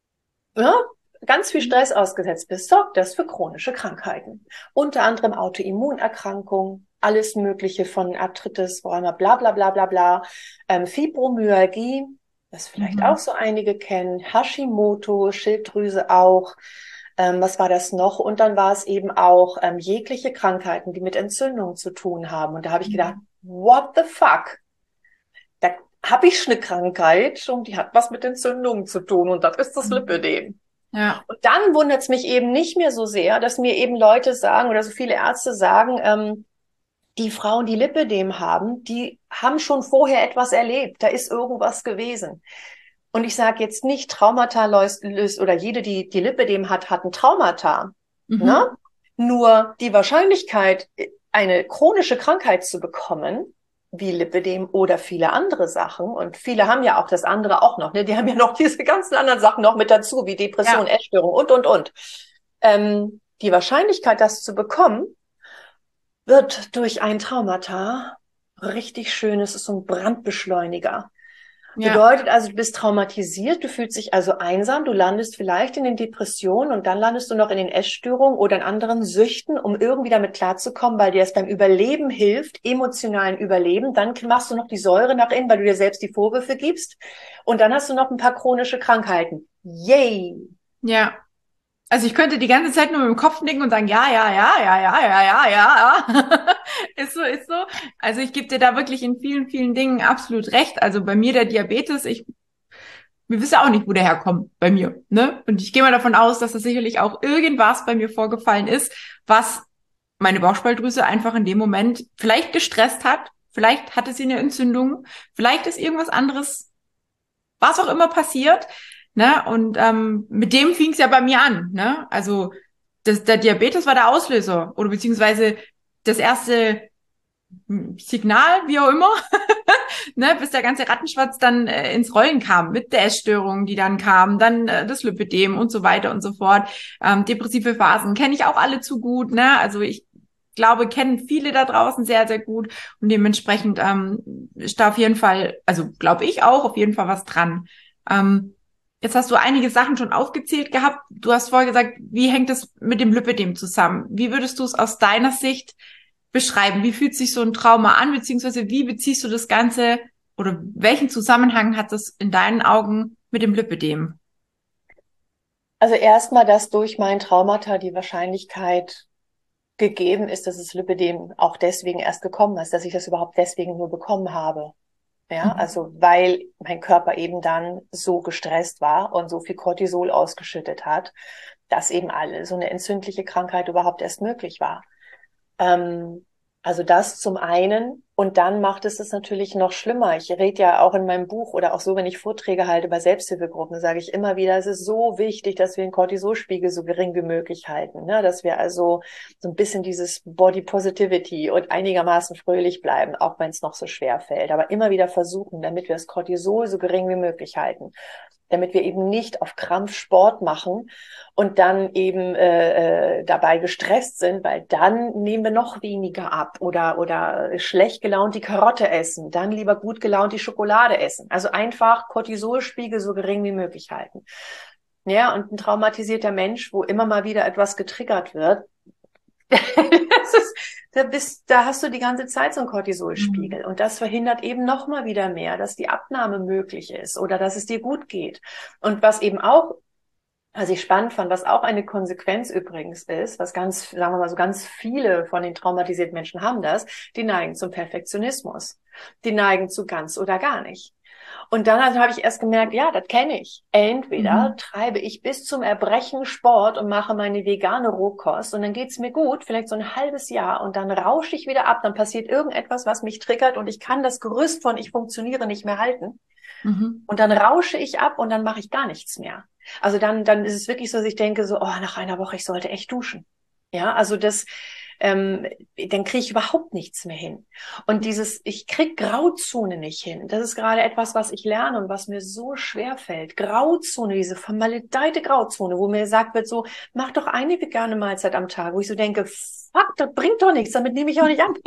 ganz viel Stress ausgesetzt bist, sorgt das für chronische Krankheiten. Unter anderem Autoimmunerkrankungen, alles Mögliche von Arthritis, Rheuma, bla bla bla bla bla, Fibromyalgie, das vielleicht auch so einige kennen, Hashimoto, Schilddrüse auch, was war das noch? Und dann war es eben auch jegliche Krankheiten, die mit Entzündung zu tun haben. Und da habe ich gedacht, what the fuck? Da habe ich eine Krankheit und die hat was mit Entzündungen zu tun und das ist das Lipödem. Ja. Und dann wundert es mich eben nicht mehr so sehr, dass mir eben Leute sagen oder so viele Ärzte sagen, die Frauen, die Lipödem haben, die haben schon vorher etwas erlebt. Da ist irgendwas gewesen. Und ich sage jetzt nicht, Traumata löst oder jede, die Lipödem hat ein Traumata. Ne? Nur die Wahrscheinlichkeit, eine chronische Krankheit zu bekommen, wie Lipödem oder viele andere Sachen, und viele haben ja auch das andere auch noch, ne? Die haben ja noch diese ganzen anderen Sachen noch mit dazu, wie Depression, Essstörung und. Die Wahrscheinlichkeit, das zu bekommen, wird durch ein Traumata richtig schön. Es ist so ein Brandbeschleuniger. Bedeutet also, du bist traumatisiert, du fühlst dich also einsam, du landest vielleicht in den Depressionen und dann landest du noch in den Essstörungen oder in anderen Süchten, um irgendwie damit klarzukommen, weil dir es beim Überleben hilft, emotionalen Überleben. Dann machst du noch die Säure nach innen, weil du dir selbst die Vorwürfe gibst. Und dann hast du noch ein paar chronische Krankheiten. Yay! Ja. Also ich könnte die ganze Zeit nur mit dem Kopf nicken und sagen, ja. Ist so, ist so. Also ich gebe dir da wirklich in vielen, vielen Dingen absolut recht. Also bei mir der Diabetes, wir wissen auch nicht, wo der herkommt bei mir, ne? Und ich gehe mal davon aus, dass das sicherlich auch irgendwas bei mir vorgefallen ist, was meine Bauchspeicheldrüse einfach in dem Moment vielleicht gestresst hat. Vielleicht hatte sie eine Entzündung. Vielleicht ist irgendwas anderes, was auch immer passiert. Ne? Und mit dem fing es ja bei mir an. Ne? Also der Diabetes war der Auslöser oder beziehungsweise das erste Signal, wie auch immer, ne? Bis der ganze Rattenschwanz dann ins Rollen kam mit der Essstörung, die dann kam, dann das Lipödem und so weiter und so fort. Depressive Phasen kenne ich auch alle zu gut. Ne? Also ich glaube, kennen viele da draußen sehr, sehr gut und dementsprechend ist da auf jeden Fall, also glaube ich auch, auf jeden Fall was dran. Jetzt hast du einige Sachen schon aufgezählt gehabt. Du hast vorher gesagt, wie hängt es mit dem Lipödem zusammen? Wie würdest du es aus deiner Sicht beschreiben? Wie fühlt sich so ein Trauma an, beziehungsweise wie beziehst du das Ganze oder welchen Zusammenhang hat das in deinen Augen mit dem Lipödem? Also erstmal, dass durch mein Traumata die Wahrscheinlichkeit gegeben ist, dass das Lipödem auch deswegen erst gekommen ist, dass ich das überhaupt deswegen nur bekommen habe. Ja, also weil mein Körper eben dann so gestresst war und so viel Cortisol ausgeschüttet hat, dass eben so eine entzündliche Krankheit überhaupt erst möglich war. Also das zum einen. Und dann macht es natürlich noch schlimmer. Ich rede ja auch in meinem Buch oder auch so, wenn ich Vorträge halte bei Selbsthilfegruppen, sage ich immer wieder, es ist so wichtig, dass wir den Cortisolspiegel so gering wie möglich halten, ne? Dass wir also so ein bisschen dieses Body Positivity und einigermaßen fröhlich bleiben, auch wenn es noch so schwer fällt. Aber immer wieder versuchen, damit wir das Cortisol so gering wie möglich halten. Damit wir eben nicht auf Krampf Sport machen und dann eben dabei gestresst sind, weil dann nehmen wir noch weniger ab oder schlecht gelaunt die Karotte essen, dann lieber gut gelaunt die Schokolade essen. Also einfach Cortisolspiegel so gering wie möglich halten. Ja, und ein traumatisierter Mensch, wo immer mal wieder etwas getriggert wird, da hast du die ganze Zeit so einen Cortisolspiegel. Und das verhindert eben noch mal wieder mehr, dass die Abnahme möglich ist oder dass es dir gut geht. Und was eben auch, was ich spannend fand, was auch eine Konsequenz übrigens ist, was ganz, sagen wir mal so, ganz viele von den traumatisierten Menschen haben das, die neigen zum Perfektionismus. Die neigen zu ganz oder gar nicht. Und dann also habe ich erst gemerkt, ja, das kenne ich. Entweder Mhm. treibe ich bis zum Erbrechen Sport und mache meine vegane Rohkost und dann geht's mir gut, vielleicht so ein halbes Jahr und dann rausche ich wieder ab, dann passiert irgendetwas, was mich triggert und ich kann das Gerüst von ich funktioniere nicht mehr halten. Mhm. Und dann rausche ich ab und dann mache ich gar nichts mehr. Also dann ist es wirklich so, dass ich denke so, oh, nach einer Woche, ich sollte echt duschen. Ja, also dann kriege ich überhaupt nichts mehr hin. Und ich krieg Grauzone nicht hin. Das ist gerade etwas, was ich lerne und was mir so schwer fällt. Grauzone, diese vermaledeite Grauzone, wo mir gesagt wird so, mach doch eine vegane Mahlzeit am Tag, wo ich so denke, fuck, das bringt doch nichts, damit nehme ich auch nicht ab.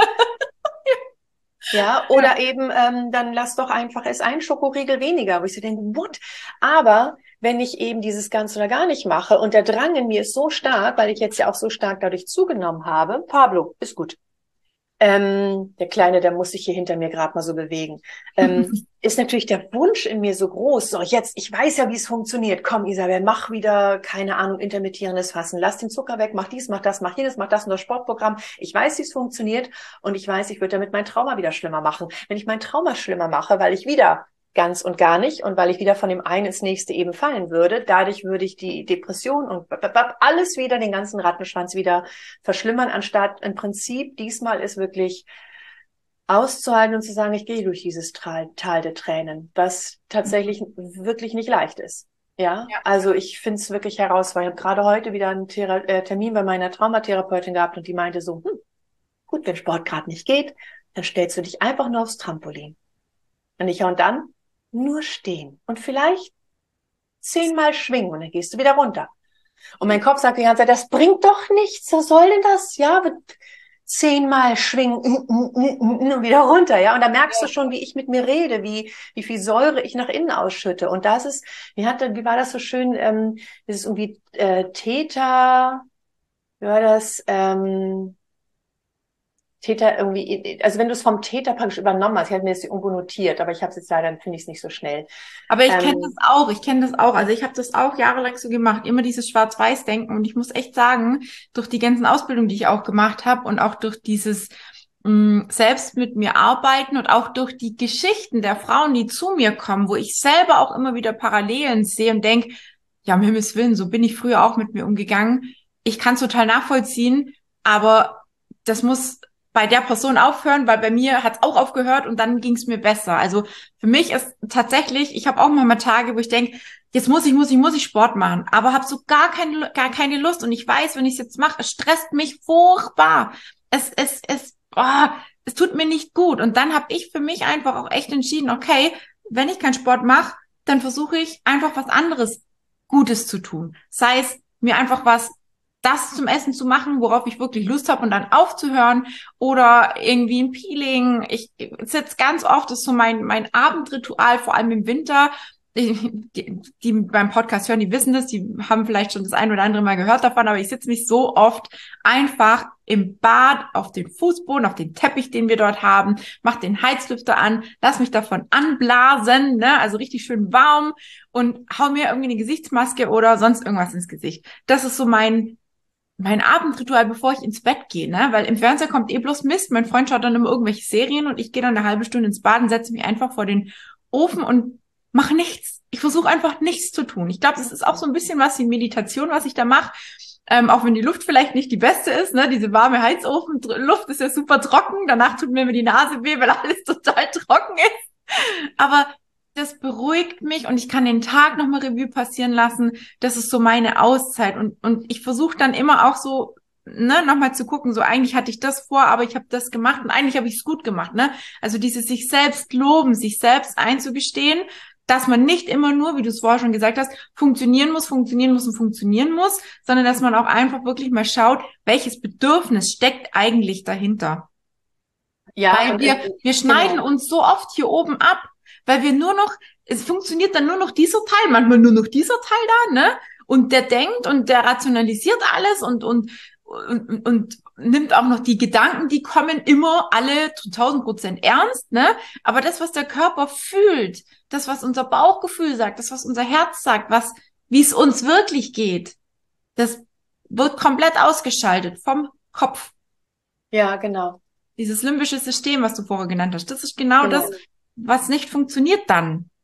Ja, Ja. oder eben, dann lass doch einfach es ein Schokoriegel weniger, wo ich so denke, what? Aber wenn ich eben dieses Ganze oder gar nicht mache und der Drang in mir ist so stark, weil ich jetzt ja auch so stark dadurch zugenommen habe, Pablo, ist gut. Der Kleine, der muss sich hier hinter mir gerade mal so bewegen. Ist natürlich der Wunsch in mir so groß. So, jetzt, ich weiß ja, wie es funktioniert. Komm, Isabel, mach wieder, keine Ahnung, intermittierendes Fassen. Lass den Zucker weg, mach dies, mach das, mach jenes, mach das und das Sportprogramm. Ich weiß, wie es funktioniert und ich weiß, ich würde damit mein Trauma wieder schlimmer machen. Wenn ich mein Trauma schlimmer mache, weil ich wieder ganz und gar nicht und weil ich wieder von dem einen ins nächste eben fallen würde, dadurch würde ich die Depression und alles wieder, den ganzen Rattenschwanz wieder verschlimmern, anstatt im Prinzip diesmal ist wirklich auszuhalten und zu sagen, ich gehe durch dieses Tal der Tränen, was tatsächlich wirklich nicht leicht ist. Ja, Ja. also ich finde es wirklich herausfordernd. Ich habe gerade heute wieder einen Termin bei meiner Traumatherapeutin gehabt und die meinte so, gut, wenn Sport gerade nicht geht, dann stellst du dich einfach nur aufs Trampolin. Und dann nur stehen und vielleicht 10-mal schwingen und dann gehst du wieder runter. Und mein Kopf sagt die ganze Zeit, das bringt doch nichts, was soll denn das? Ja, 10-mal schwingen und wieder runter, ja. Und da merkst du schon, wie ich mit mir rede, wie viel Säure ich nach innen ausschütte. Und das ist, wie war das so schön, das ist irgendwie Theta, wie war das, Theta irgendwie, also wenn du es vom Theta praktisch übernommen hast, ich hatte mir das irgendwo notiert, aber ich habe es jetzt leider, dann finde ich es nicht so schnell. Aber ich kenne das Ähm, auch, ich kenne das auch. Also ich habe das auch jahrelang so gemacht, immer dieses Schwarz-Weiß-Denken. Und ich muss echt sagen, durch die ganzen Ausbildungen, die ich auch gemacht habe und auch durch dieses selbst mit mir arbeiten und auch durch die Geschichten der Frauen, die zu mir kommen, wo ich selber auch immer wieder Parallelen sehe und denke, ja, um Himmels Willen, so bin ich früher auch mit mir umgegangen. Ich kann es total nachvollziehen, aber das muss bei der Person aufhören, weil bei mir hat es auch aufgehört und dann ging es mir besser. Also für mich ist tatsächlich, ich habe auch mal Tage, wo ich denke, jetzt muss ich Sport machen, aber habe so gar keine Lust und ich weiß, wenn ich es jetzt mache, es stresst mich furchtbar. Es tut mir nicht gut. Und dann habe ich für mich einfach auch echt entschieden, okay, wenn ich keinen Sport mache, dann versuche ich einfach was anderes Gutes zu tun. Sei es mir einfach das zum Essen zu machen, worauf ich wirklich Lust habe und dann aufzuhören oder irgendwie ein Peeling. Ich sitze ganz oft, das ist so mein Abendritual, vor allem im Winter. Die beim Podcast hören, die wissen das, die haben vielleicht schon das ein oder andere Mal gehört davon, aber ich sitze mich so oft einfach im Bad auf den Fußboden, auf den Teppich, den wir dort haben, mach den Heizlüfter an, lass mich davon anblasen, ne, also richtig schön warm und hau mir irgendwie eine Gesichtsmaske oder sonst irgendwas ins Gesicht. Das ist so mein Abendritual, bevor ich ins Bett gehe, ne? Weil im Fernseher kommt eh bloß Mist. Mein Freund schaut dann immer irgendwelche Serien und ich gehe dann eine halbe Stunde ins Bad und setze mich einfach vor den Ofen und mache nichts. Ich versuche einfach nichts zu tun. Ich glaube, das ist auch so ein bisschen was wie Meditation, was ich da mache. Auch wenn die Luft vielleicht nicht die beste ist, ne? Diese warme Heizofenluft ist ja super trocken. Danach tut mir immer die Nase weh, weil alles total trocken ist. Aber das beruhigt mich und ich kann den Tag nochmal Revue passieren lassen. Das ist so meine Auszeit. Und ich versuche dann immer auch so, ne, nochmal zu gucken, so eigentlich hatte ich das vor, aber ich habe das gemacht und eigentlich habe ich es gut gemacht, ne? Also dieses sich selbst loben, sich selbst einzugestehen, dass man nicht immer nur, wie du es vorher schon gesagt hast, funktionieren muss und funktionieren muss, sondern dass man auch einfach wirklich mal schaut, welches Bedürfnis steckt eigentlich dahinter. ja, Weil und wir schneiden genau. uns so oft hier oben ab, weil wir nur noch, es funktioniert dann nur noch dieser Teil, manchmal nur noch dieser Teil da, ne? Und der denkt und der rationalisiert alles und nimmt auch noch die Gedanken, die kommen immer alle zu 1000% ernst, ne? Aber das, was der Körper fühlt, das, was unser Bauchgefühl sagt, das, was unser Herz sagt, wie es uns wirklich geht, das wird komplett ausgeschaltet vom Kopf. Ja, genau. Dieses limbische System, was du vorher genannt hast, das ist genau das, Genau. was nicht funktioniert dann.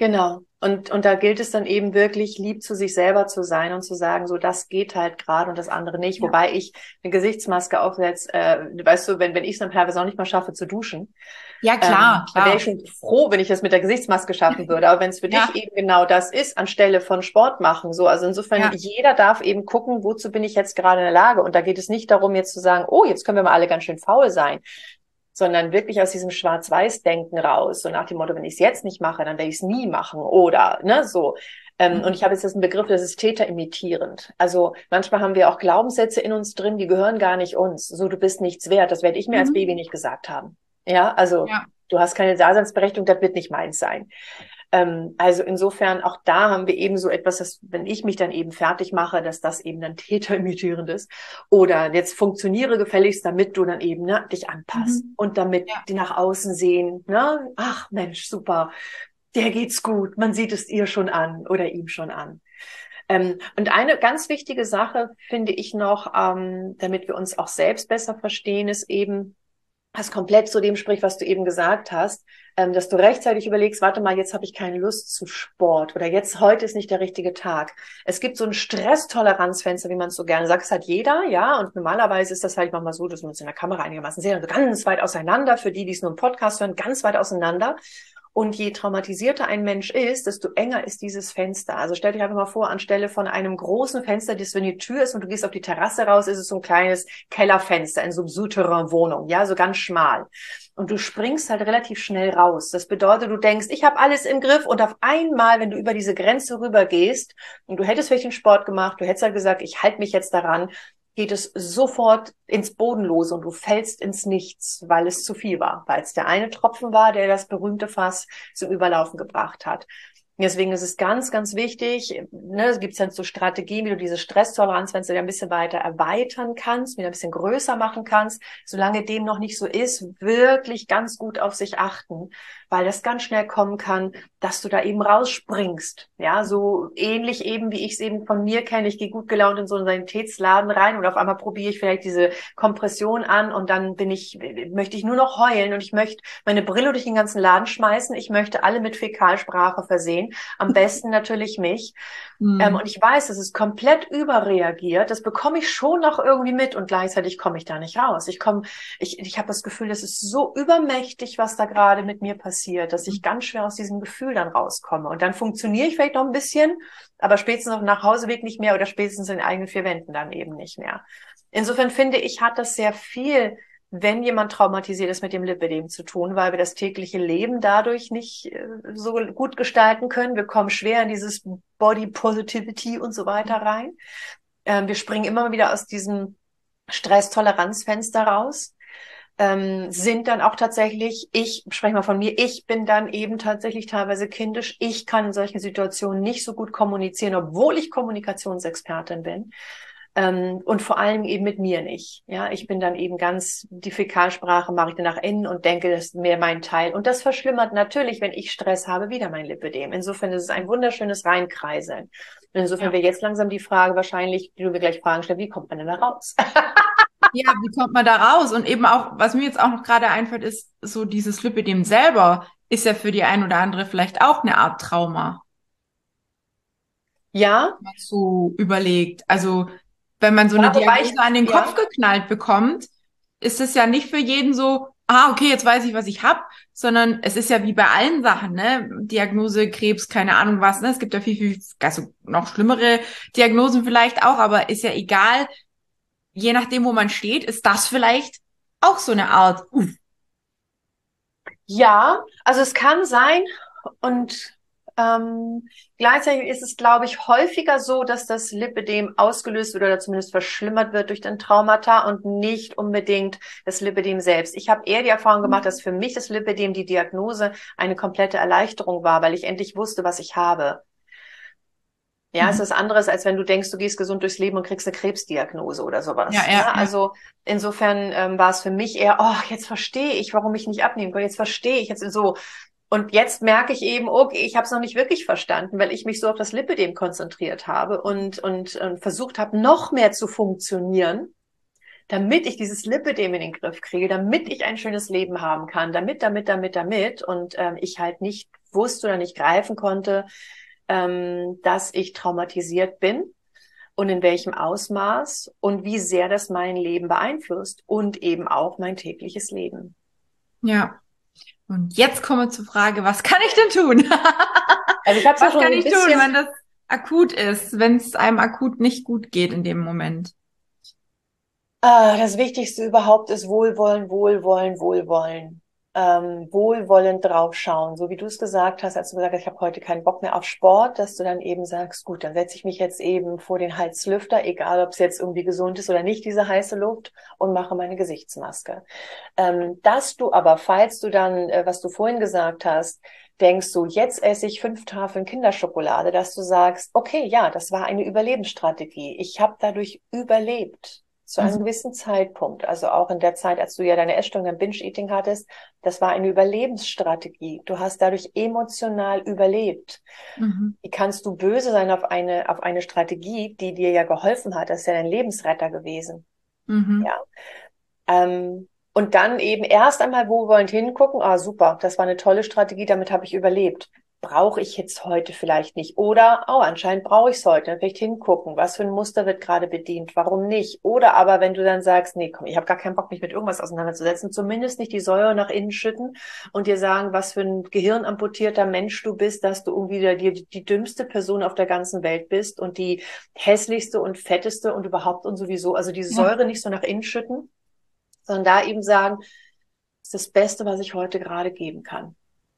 Genau. Und da gilt es dann eben wirklich, lieb zu sich selber zu sein und zu sagen, so, das geht halt gerade und das andere nicht. Ja. Wobei ich eine Gesichtsmaske aufsetze, weißt du, wenn ich es dann teilweise auch nicht mal schaffe zu duschen, Ja, klar, da wäre klar. ich schon froh, wenn ich das mit der Gesichtsmaske schaffen würde. Aber wenn es für dich Ja, eben genau das ist, anstelle von Sport machen, so, also insofern, ja. jeder darf eben gucken, wozu bin ich jetzt gerade in der Lage. Und da geht es nicht darum, jetzt zu sagen, oh, jetzt können wir mal alle ganz schön faul sein, sondern wirklich aus diesem Schwarz-Weiß-Denken raus, so nach dem Motto, wenn ich es jetzt nicht mache, dann werde ich es nie machen oder, ne, so. Und ich habe jetzt einen Begriff, das ist täterimitierend. Also manchmal haben wir auch Glaubenssätze in uns drin, die gehören gar nicht uns. So, du bist nichts wert. Das werde ich mir als Baby Mhm. nicht gesagt haben. Ja, also Ja. du hast keine Daseinsberechtigung, das wird nicht meins sein. Also insofern, auch da haben wir eben so etwas, dass wenn ich mich dann eben fertig mache, dass das eben dann täterimitierend ist. Oder jetzt funktioniere gefälligst, damit du dann eben, ne, dich anpasst Mhm. und damit Ja. die nach außen sehen, ne, ach Mensch, super, der geht's gut, man sieht es ihr schon an oder ihm schon an. Und eine ganz wichtige Sache finde ich noch, damit wir uns auch selbst besser verstehen, ist eben, was komplett zu dem spricht, was du eben gesagt hast, dass du rechtzeitig überlegst, warte mal, jetzt habe ich keine Lust zu Sport oder jetzt, heute ist nicht der richtige Tag. Es gibt so ein Stresstoleranzfenster, wie man es so gerne sagt, es hat jeder, ja, und normalerweise ist das halt manchmal so, dass wir uns in der Kamera einigermaßen sehen, also ganz weit auseinander, für die, die es nur im Podcast hören, ganz weit auseinander. Und je traumatisierter ein Mensch ist, desto enger ist dieses Fenster. Also stell dich einfach mal vor, anstelle von einem großen Fenster, das, wenn die Tür ist und du gehst auf die Terrasse raus, ist es so ein kleines Kellerfenster in so einer Souterrain-Wohnung, ja, so ganz schmal. Und du springst halt relativ schnell raus. Das bedeutet, du denkst, ich habe alles im Griff und auf einmal, wenn du über diese Grenze rüber gehst und du hättest vielleicht den Sport gemacht, du hättest halt gesagt, ich halte mich jetzt daran, geht es sofort ins Bodenlose und du fällst ins Nichts, weil es zu viel war, weil es der eine Tropfen war, der das berühmte Fass zum Überlaufen gebracht hat. Deswegen ist es ganz, ganz wichtig, ne, es gibt dann so Strategien, wie du diese Stresstoleranz, wenn du ein bisschen weiter erweitern kannst, wieder ein bisschen größer machen kannst, solange dem noch nicht so ist, wirklich ganz gut auf sich achten, weil das ganz schnell kommen kann, dass du da eben rausspringst. Ja, so ähnlich eben, wie ich es eben von mir kenne. Ich gehe gut gelaunt in so einen Sanitätsladen rein und auf einmal probiere ich vielleicht diese Kompression an und dann möchte ich nur noch heulen und ich möchte meine Brille durch den ganzen Laden schmeißen. Ich möchte alle mit Fäkalsprache versehen. Am besten natürlich mich. Und Mhm. ich weiß, das ist komplett überreagiert. Das bekomme ich schon noch irgendwie mit und gleichzeitig komme ich da nicht raus. Ich habe das Gefühl, das ist so übermächtig, was da gerade mit mir passiert, dass ich ganz schwer aus diesem Gefühl dann rauskomme. Und dann funktioniere ich vielleicht noch ein bisschen, aber spätestens auf dem Nachhauseweg nicht mehr oder spätestens in den eigenen vier Wänden dann eben nicht mehr. Insofern finde ich, hat das sehr viel, wenn jemand traumatisiert ist, mit dem Lipödem zu tun, weil wir das tägliche Leben dadurch nicht so gut gestalten können. Wir kommen schwer in dieses Body Positivity und so weiter rein. Wir springen immer wieder aus diesem Stresstoleranzfenster raus. Sind dann auch tatsächlich, ich spreche mal von mir, ich bin dann eben tatsächlich teilweise kindisch. Ich kann in solchen Situationen nicht so gut kommunizieren, obwohl ich Kommunikationsexpertin bin. Und vor allem eben mit mir nicht. Ja, ich bin dann eben ganz, die Fäkalsprache mache ich dann nach innen und denke, das ist mehr mein Teil. Und das verschlimmert natürlich, wenn ich Stress habe, wieder mein Lipödem. Insofern ist es ein wunderschönes Reinkreiseln. Und insofern Ja. wäre jetzt langsam die Frage wahrscheinlich, die du mir gleich fragen stellst, wie kommt man denn da raus? Ja, wie kommt man da raus? Und eben auch, was mir jetzt auch noch gerade einfällt, ist so dieses Lipödem selber ist ja für die ein oder andere vielleicht auch eine Art Trauma, Ja, wenn man so überlegt. Also, wenn man so eine ja, wobei ich, Diagnose an den Kopf ja, geknallt bekommt, ist es ja nicht für jeden so, ah, okay, jetzt weiß ich, was ich hab, sondern es ist ja wie bei allen Sachen, ne? Diagnose, Krebs, keine Ahnung was, ne? Es gibt ja viel, also noch schlimmere Diagnosen vielleicht auch, aber ist ja egal, je nachdem, wo man steht, ist das vielleicht auch so eine Art, ja, also es kann sein und gleichzeitig ist es, glaube ich, häufiger so, dass das Lipödem ausgelöst wird oder zumindest verschlimmert wird durch den Traumata und nicht unbedingt das Lipödem selbst. Ich habe eher die Erfahrung gemacht, dass für mich das Lipödem, die Diagnose, eine komplette Erleichterung war, weil ich endlich wusste, was ich habe. Ja, es Mhm. ist was anderes, als wenn du denkst, du gehst gesund durchs Leben und kriegst eine Krebsdiagnose oder Ja, sowas. ja, Ne? ja. Also insofern war es für mich eher, oh, jetzt verstehe ich, warum ich nicht abnehmen kann. Jetzt verstehe ich jetzt so. Und jetzt merke ich eben, okay, ich habe es noch nicht wirklich verstanden, weil ich mich so auf das Lipödem konzentriert habe und versucht habe, noch mehr zu funktionieren, damit ich dieses Lipödem in den Griff kriege, damit ich ein schönes Leben haben kann, damit. Und ich halt nicht wusste oder nicht greifen konnte, dass ich traumatisiert bin und in welchem Ausmaß und wie sehr das mein Leben beeinflusst und eben auch mein tägliches Leben. Ja. Und jetzt kommen wir zur Frage, was kann ich denn tun? Also ich habe es ja Was schon kann so ein ich tun, bisschen. wenn das akut ist, wenn es einem akut nicht gut geht in dem Moment? Das Wichtigste überhaupt ist Wohlwollen, Wohlwollen, Wohlwollen. Wohlwollend draufschauen, so wie du es gesagt hast, als du gesagt hast, ich habe heute keinen Bock mehr auf Sport, dass du dann eben sagst, gut, dann setze ich mich jetzt eben vor den Heizlüfter, egal ob es jetzt irgendwie gesund ist oder nicht, diese heiße Luft, und mache meine Gesichtsmaske. Dass du aber, falls du dann, was du vorhin gesagt hast, denkst du, jetzt esse ich 5 Tafeln Kinderschokolade, dass du sagst, okay, ja, das war eine Überlebensstrategie. Ich habe dadurch überlebt. Zu einem Mhm. gewissen Zeitpunkt, also auch in der Zeit, als du ja deine Essstörung, dein Binge-Eating hattest, das war eine Überlebensstrategie. Du hast dadurch emotional überlebt. Mhm. Wie kannst du böse sein auf eine Strategie, die dir ja geholfen hat? Das ist ja dein Lebensretter gewesen. Mhm. Ja. Und dann eben erst einmal wohlwollend hingucken, ah super, das war eine tolle Strategie, damit habe ich überlebt. Brauche ich jetzt heute vielleicht nicht. Oder, oh, anscheinend brauche ich es heute. Dann vielleicht hingucken, was für ein Muster wird gerade bedient, warum nicht. Oder aber, wenn du dann sagst, nee, komm, ich habe gar keinen Bock, mich mit irgendwas auseinanderzusetzen, zumindest nicht die Säure nach innen schütten und dir sagen, was für ein gehirnamputierter Mensch du bist, dass du irgendwie die dümmste Person auf der ganzen Welt bist und die hässlichste und fetteste und überhaupt und sowieso. Also diese Ja. Säure nicht so nach innen schütten, sondern da eben sagen, das ist das Beste, was ich heute gerade geben kann.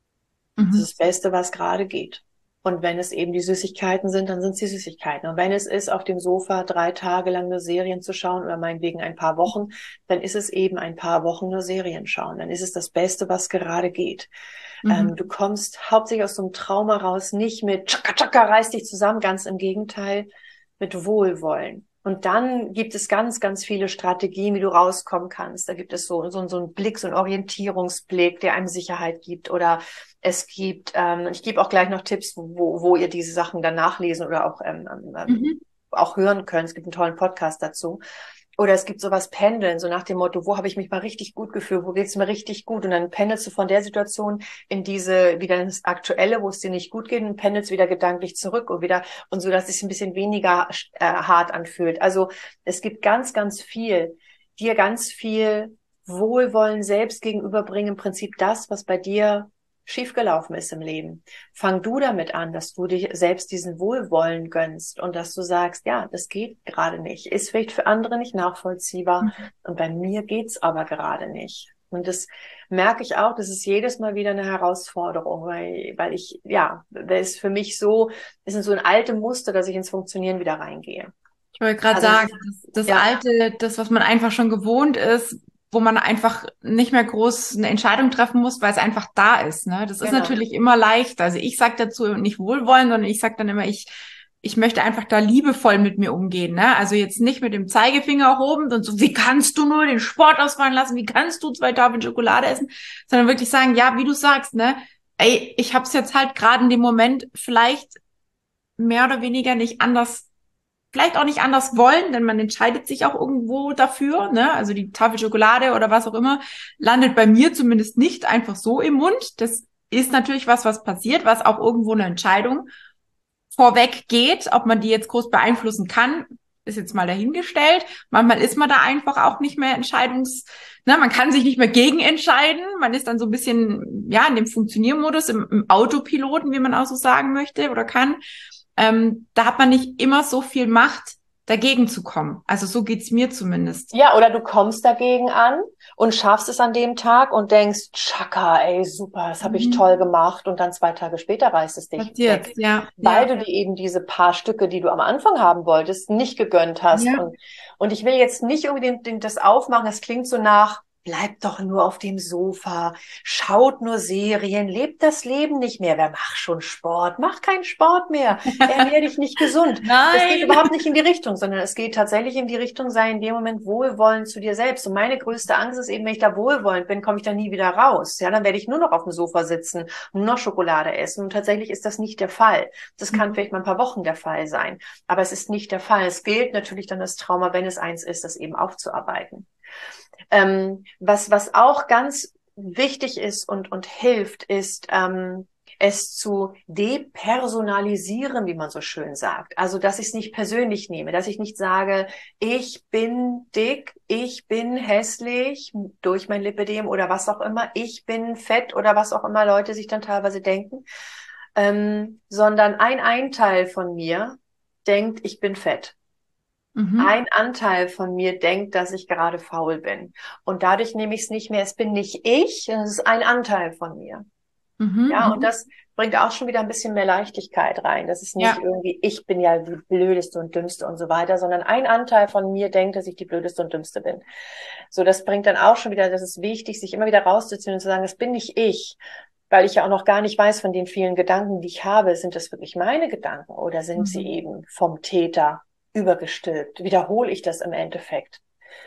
Das Mhm. ist das Beste, was gerade geht. Und wenn es eben die Süßigkeiten sind, dann sind es die Süßigkeiten. Und wenn es ist, auf dem Sofa 3 Tage lang nur Serien zu schauen oder meinetwegen ein paar Wochen, dann ist es eben ein paar Wochen nur Serien schauen. Dann ist es das Beste, was gerade geht. Mhm. Du kommst hauptsächlich aus so einem Trauma raus, nicht mit Tschakka, Tschakka, reiß dich zusammen, ganz im Gegenteil, mit Wohlwollen. Und dann gibt es ganz, ganz viele Strategien, wie du rauskommen kannst. Da gibt es so einen Blick, so einen Orientierungsblick, der einem Sicherheit gibt. Oder es gibt, ich gebe auch gleich noch Tipps, wo ihr diese Sachen dann nachlesen oder Mhm. auch hören könnt. Es gibt einen tollen Podcast dazu. Oder es gibt sowas Pendeln, so nach dem Motto, wo habe ich mich mal richtig gut gefühlt, wo geht's mir richtig gut? Und dann pendelst du von der Situation in diese, wieder ins Aktuelle, wo es dir nicht gut geht, und pendelst wieder gedanklich zurück und wieder, und so, dass es sich ein bisschen weniger hart anfühlt. Also es gibt ganz, ganz viel, dir ganz viel Wohlwollen selbst gegenüberbringen, im Prinzip das, was bei dir schiefgelaufen ist im Leben. Fang du damit an, dass du dich selbst diesen Wohlwollen gönnst und dass du sagst, ja, das geht gerade nicht. Ist vielleicht für andere nicht nachvollziehbar und bei mir geht's aber gerade nicht. Und das merke ich auch, das ist jedes Mal wieder eine Herausforderung, weil ich, ja, das ist für mich so, es ist so ein altes Muster, dass ich ins Funktionieren wieder reingehe. Ich wollte gerade Also, sagen, das ja, Alte, das, was man einfach schon gewohnt ist, wo man einfach nicht mehr groß eine Entscheidung treffen muss, weil es einfach da ist. Ne? Das ist genau. natürlich immer leicht. Also ich sage dazu nicht wohlwollen, sondern ich sage dann immer, ich möchte einfach da liebevoll mit mir umgehen. Ne? Also jetzt nicht mit dem Zeigefinger erhoben und so, wie kannst du nur den Sport ausfallen lassen, wie kannst du 2 Tafeln Schokolade essen, sondern wirklich sagen, ja, wie du sagst, ne, ey, ich hab's jetzt halt gerade in dem Moment vielleicht mehr oder weniger nicht anders, vielleicht auch nicht anders wollen, denn man entscheidet sich auch irgendwo dafür, ne? Also die Tafel Schokolade oder was auch immer landet bei mir zumindest nicht einfach so im Mund. Das ist natürlich was passiert, was auch irgendwo eine Entscheidung vorweg geht. Ob man die jetzt groß beeinflussen kann, ist jetzt mal dahingestellt. Manchmal ist man da einfach auch nicht mehr man kann sich nicht mehr gegen entscheiden. Man ist dann so ein bisschen, ja, in dem Funktioniermodus, im Autopiloten, wie man auch so sagen möchte oder kann. Da hat man nicht immer so viel Macht, dagegen zu kommen. Also so geht's mir zumindest. Ja, oder du kommst dagegen an und schaffst es an dem Tag und denkst, Chaka, ey, super, das habe ich toll Mhm. gemacht. Und dann 2 Tage später reißt es dich Passiert's, weg, ja, weil ja, du dir eben diese paar Stücke, die du am Anfang haben wolltest, nicht gegönnt hast. ja. Und ich will jetzt nicht irgendwie das aufmachen, das klingt so nach, bleibt doch nur auf dem Sofa, schaut nur Serien, lebt das Leben nicht mehr. Wer macht schon Sport? Mach keinen Sport mehr. Ernähr dich nicht gesund. Das geht Nein. überhaupt nicht in die Richtung, sondern es geht tatsächlich in die Richtung, sei in dem Moment wohlwollend zu dir selbst. Und meine größte Angst ist eben, wenn ich da wohlwollend bin, komme ich da nie wieder raus. Ja, dann werde ich nur noch auf dem Sofa sitzen, nur noch Schokolade essen. Und tatsächlich ist das nicht der Fall. Das kann vielleicht mal ein paar Wochen der Fall sein, aber es ist nicht der Fall. Es gilt natürlich dann das Trauma, wenn es eins ist, das eben aufzuarbeiten. Was auch ganz wichtig ist und hilft, ist, es zu depersonalisieren, wie man so schön sagt. Also, dass ich es nicht persönlich nehme, dass ich nicht sage, ich bin dick, ich bin hässlich durch mein Lipödem oder was auch immer, ich bin fett oder was auch immer Leute sich dann teilweise denken, sondern ein Teil von mir denkt, ich bin fett. Ein Anteil von mir denkt, dass ich gerade faul bin. Und dadurch nehme ich es nicht mehr, es bin nicht ich, es ist ein Anteil von mir. Ja, und das bringt auch schon wieder ein bisschen mehr Leichtigkeit rein. Das ist nicht irgendwie, ich bin ja die blödeste und dümmste und so weiter, sondern ein Anteil von mir denkt, dass ich die blödeste und dümmste bin. So, das bringt dann auch schon wieder, das ist wichtig, sich immer wieder rauszuziehen und zu sagen, das bin nicht ich. Weil ich ja auch noch gar nicht weiß von den vielen Gedanken, die ich habe, sind das wirklich meine Gedanken oder sind sie eben vom Täter übergestülpt? Wiederhole ich das im Endeffekt?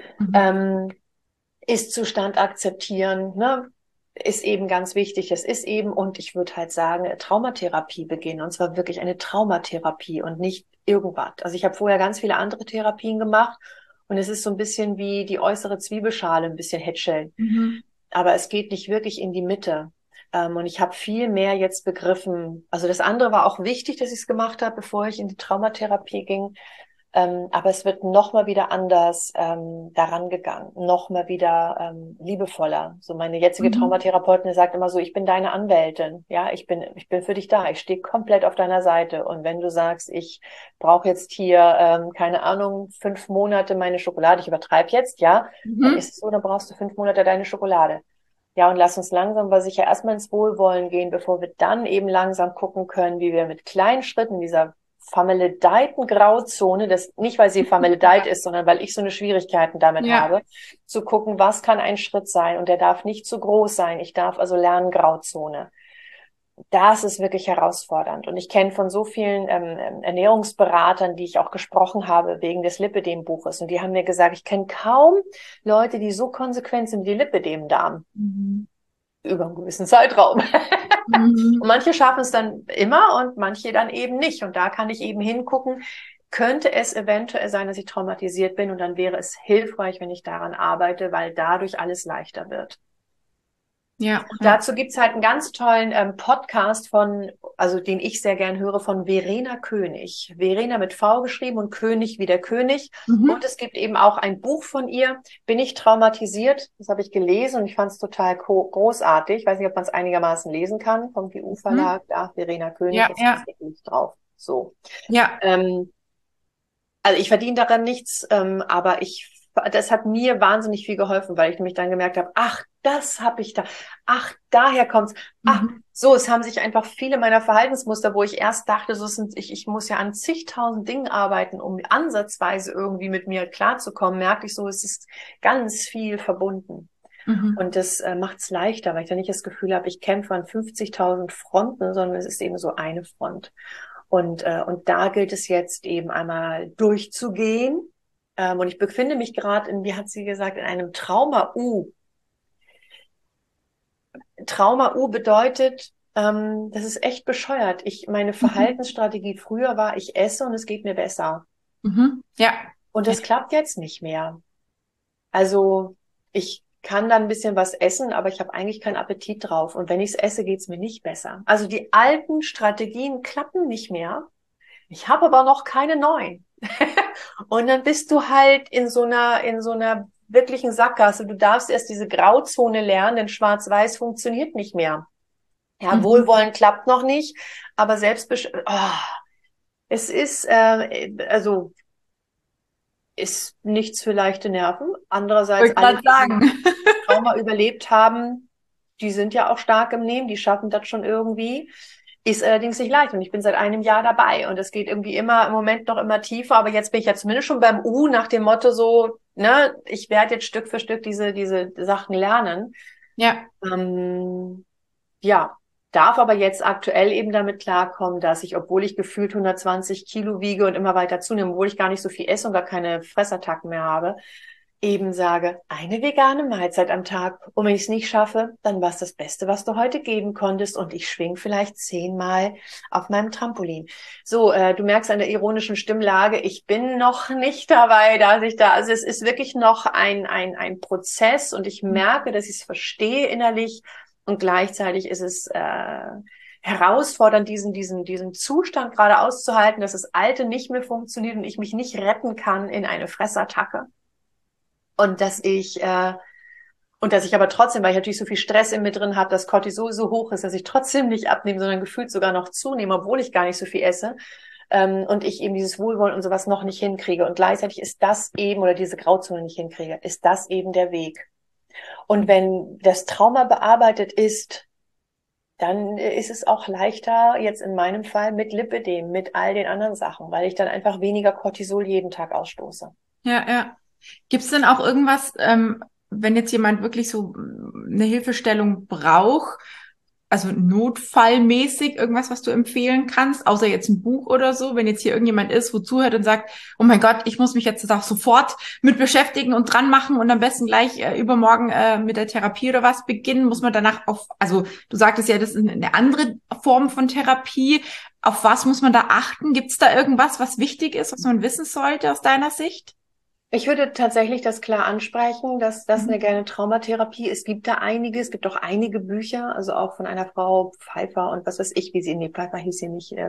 Ist-Zustand akzeptieren, ne? Ist eben ganz wichtig. Es ist eben, und ich würde halt sagen, Traumatherapie beginnen. Und zwar wirklich eine Traumatherapie und nicht irgendwas. Also ich habe vorher ganz viele andere Therapien gemacht und es ist so ein bisschen wie die äußere Zwiebelschale, ein bisschen hätscheln. Aber es geht nicht wirklich in die Mitte. Und ich habe viel mehr jetzt begriffen. Also das andere war auch wichtig, dass ich es gemacht habe, bevor ich in die Traumatherapie ging. Aber es wird noch mal wieder anders daran gegangen, noch mal wieder liebevoller. So meine jetzige Traumatherapeutin sagt immer so, ich bin deine Anwältin, ja, ich bin für dich da, ich stehe komplett auf deiner Seite. Und wenn du sagst, ich brauche jetzt hier, keine Ahnung, 5 Monate meine Schokolade, ich übertreibe jetzt, ja, dann ist es so, dann brauchst du 5 Monate deine Schokolade. Ja, und lass uns langsam aber sicher erstmal ins Wohlwollen gehen, bevor wir dann eben langsam gucken können, wie wir mit kleinen Schritten dieser vermaledeiten Grauzone, das nicht, weil sie vermaledeit ist, sondern weil ich so eine Schwierigkeiten damit habe, zu gucken, was kann ein Schritt sein und der darf nicht zu groß sein. Ich darf also lernen, Grauzone. Das ist wirklich herausfordernd. Und ich kenne von so vielen Ernährungsberatern, die ich auch gesprochen habe, wegen des Lipödem-Buches. Und die haben mir gesagt, ich kenne kaum Leute, die so konsequent sind wie die Lipödem-Damen. Über einen gewissen Zeitraum. Und manche schaffen es dann immer und manche dann eben nicht. Und da kann ich eben hingucken, könnte es eventuell sein, dass ich traumatisiert bin und dann wäre es hilfreich, wenn ich daran arbeite, weil dadurch alles leichter wird. Ja. Und dazu gibt's halt einen ganz tollen Podcast also den ich sehr gern höre, von Verena König. Verena mit V geschrieben und König wie der König. Und es gibt eben auch ein Buch von ihr, Bin ich traumatisiert? Das habe ich gelesen und ich fand es total großartig. Ich weiß nicht, ob man es einigermaßen lesen kann, vom GU-Verlag. Da, Verena König, jetzt ist nicht drauf. So. Ja. Also ich verdiene daran nichts, aber das hat mir wahnsinnig viel geholfen, weil ich nämlich dann gemerkt habe, ach, das habe ich da, ach, daher kommt's, ach, so, es haben sich einfach viele meiner Verhaltensmuster, wo ich erst dachte, ich muss ja an zigtausend Dingen arbeiten, um ansatzweise irgendwie mit mir klarzukommen, merke ich so, es ist ganz viel verbunden. Und das macht es leichter, weil ich dann nicht das Gefühl habe, ich kämpfe an 50.000 Fronten, sondern es ist eben so eine Front. Und da gilt es jetzt eben einmal durchzugehen. Und ich befinde mich gerade wie hat sie gesagt, in einem Trauma-U. Trauma-U bedeutet, das ist echt bescheuert. Meine Verhaltensstrategie früher war, ich esse und es geht mir besser. Ja. Und das klappt jetzt nicht mehr. Also ich kann dann ein bisschen was essen, aber ich habe eigentlich keinen Appetit drauf. Und wenn ich es esse, geht's mir nicht besser. Also die alten Strategien klappen nicht mehr. Ich habe aber noch keine neuen. Und dann bist du halt in so einer wirklichen Sackgasse. Du darfst erst diese Grauzone lernen, denn Schwarz-Weiß funktioniert nicht mehr. Ja, Wohlwollen klappt noch nicht, aber es ist, also, ist nichts für leichte Nerven. Andererseits, alle, die Trauma überlebt haben, die sind ja auch stark im Nehmen, die schaffen das schon irgendwie. Ist allerdings nicht leicht und ich bin seit einem Jahr dabei und es geht irgendwie immer im Moment noch immer tiefer, aber jetzt bin ich ja zumindest schon beim U nach dem Motto so, ne, ich werde jetzt Stück für Stück diese Sachen lernen. Ja. Ja, darf aber jetzt aktuell eben damit klarkommen, dass ich, obwohl ich gefühlt 120 Kilo wiege und immer weiter zunehme, obwohl ich gar nicht so viel esse und gar keine Fressattacken mehr habe, eben sage, eine vegane Mahlzeit am Tag. Und wenn ich es nicht schaffe, dann war es das Beste, was du heute geben konntest. Und ich schwing vielleicht 10-mal auf meinem Trampolin. So, du merkst an der ironischen Stimmlage, ich bin noch nicht dabei, also es ist wirklich noch ein Prozess und ich merke, dass ich es verstehe innerlich und gleichzeitig ist es herausfordernd, diesen Zustand gerade auszuhalten, dass das Alte nicht mehr funktioniert und ich mich nicht retten kann in eine Fressattacke. Und dass ich aber trotzdem, weil ich natürlich so viel Stress in mir drin habe, dass Cortisol so hoch ist, dass ich trotzdem nicht abnehme, sondern gefühlt sogar noch zunehme, obwohl ich gar nicht so viel esse. Und ich eben dieses Wohlwollen und sowas noch nicht hinkriege. Und gleichzeitig ist das eben, oder diese Grauzone nicht hinkriege, ist das eben der Weg. Und wenn das Trauma bearbeitet ist, dann ist es auch leichter, jetzt in meinem Fall mit Lipödem, mit all den anderen Sachen, weil ich dann einfach weniger Cortisol jeden Tag ausstoße. Ja, ja. Gibt's denn auch irgendwas, wenn jetzt jemand wirklich so eine Hilfestellung braucht, also notfallmäßig irgendwas, was du empfehlen kannst, außer jetzt ein Buch oder so, wenn jetzt hier irgendjemand ist, wo zuhört und sagt, oh mein Gott, ich muss mich jetzt auch sofort mit beschäftigen und dran machen und am besten gleich übermorgen mit der Therapie oder was beginnen, muss man danach also du sagtest ja, das ist eine andere Form von Therapie. Auf was muss man da achten? Gibt's da irgendwas, was wichtig ist, was man wissen sollte aus deiner Sicht? Ich würde tatsächlich das klar ansprechen, dass das eine gerne Traumatherapie ist. Es gibt da einige, es gibt auch einige Bücher, also auch von einer Frau Pfeiffer und was weiß ich, Pfeiffer hieß sie nicht,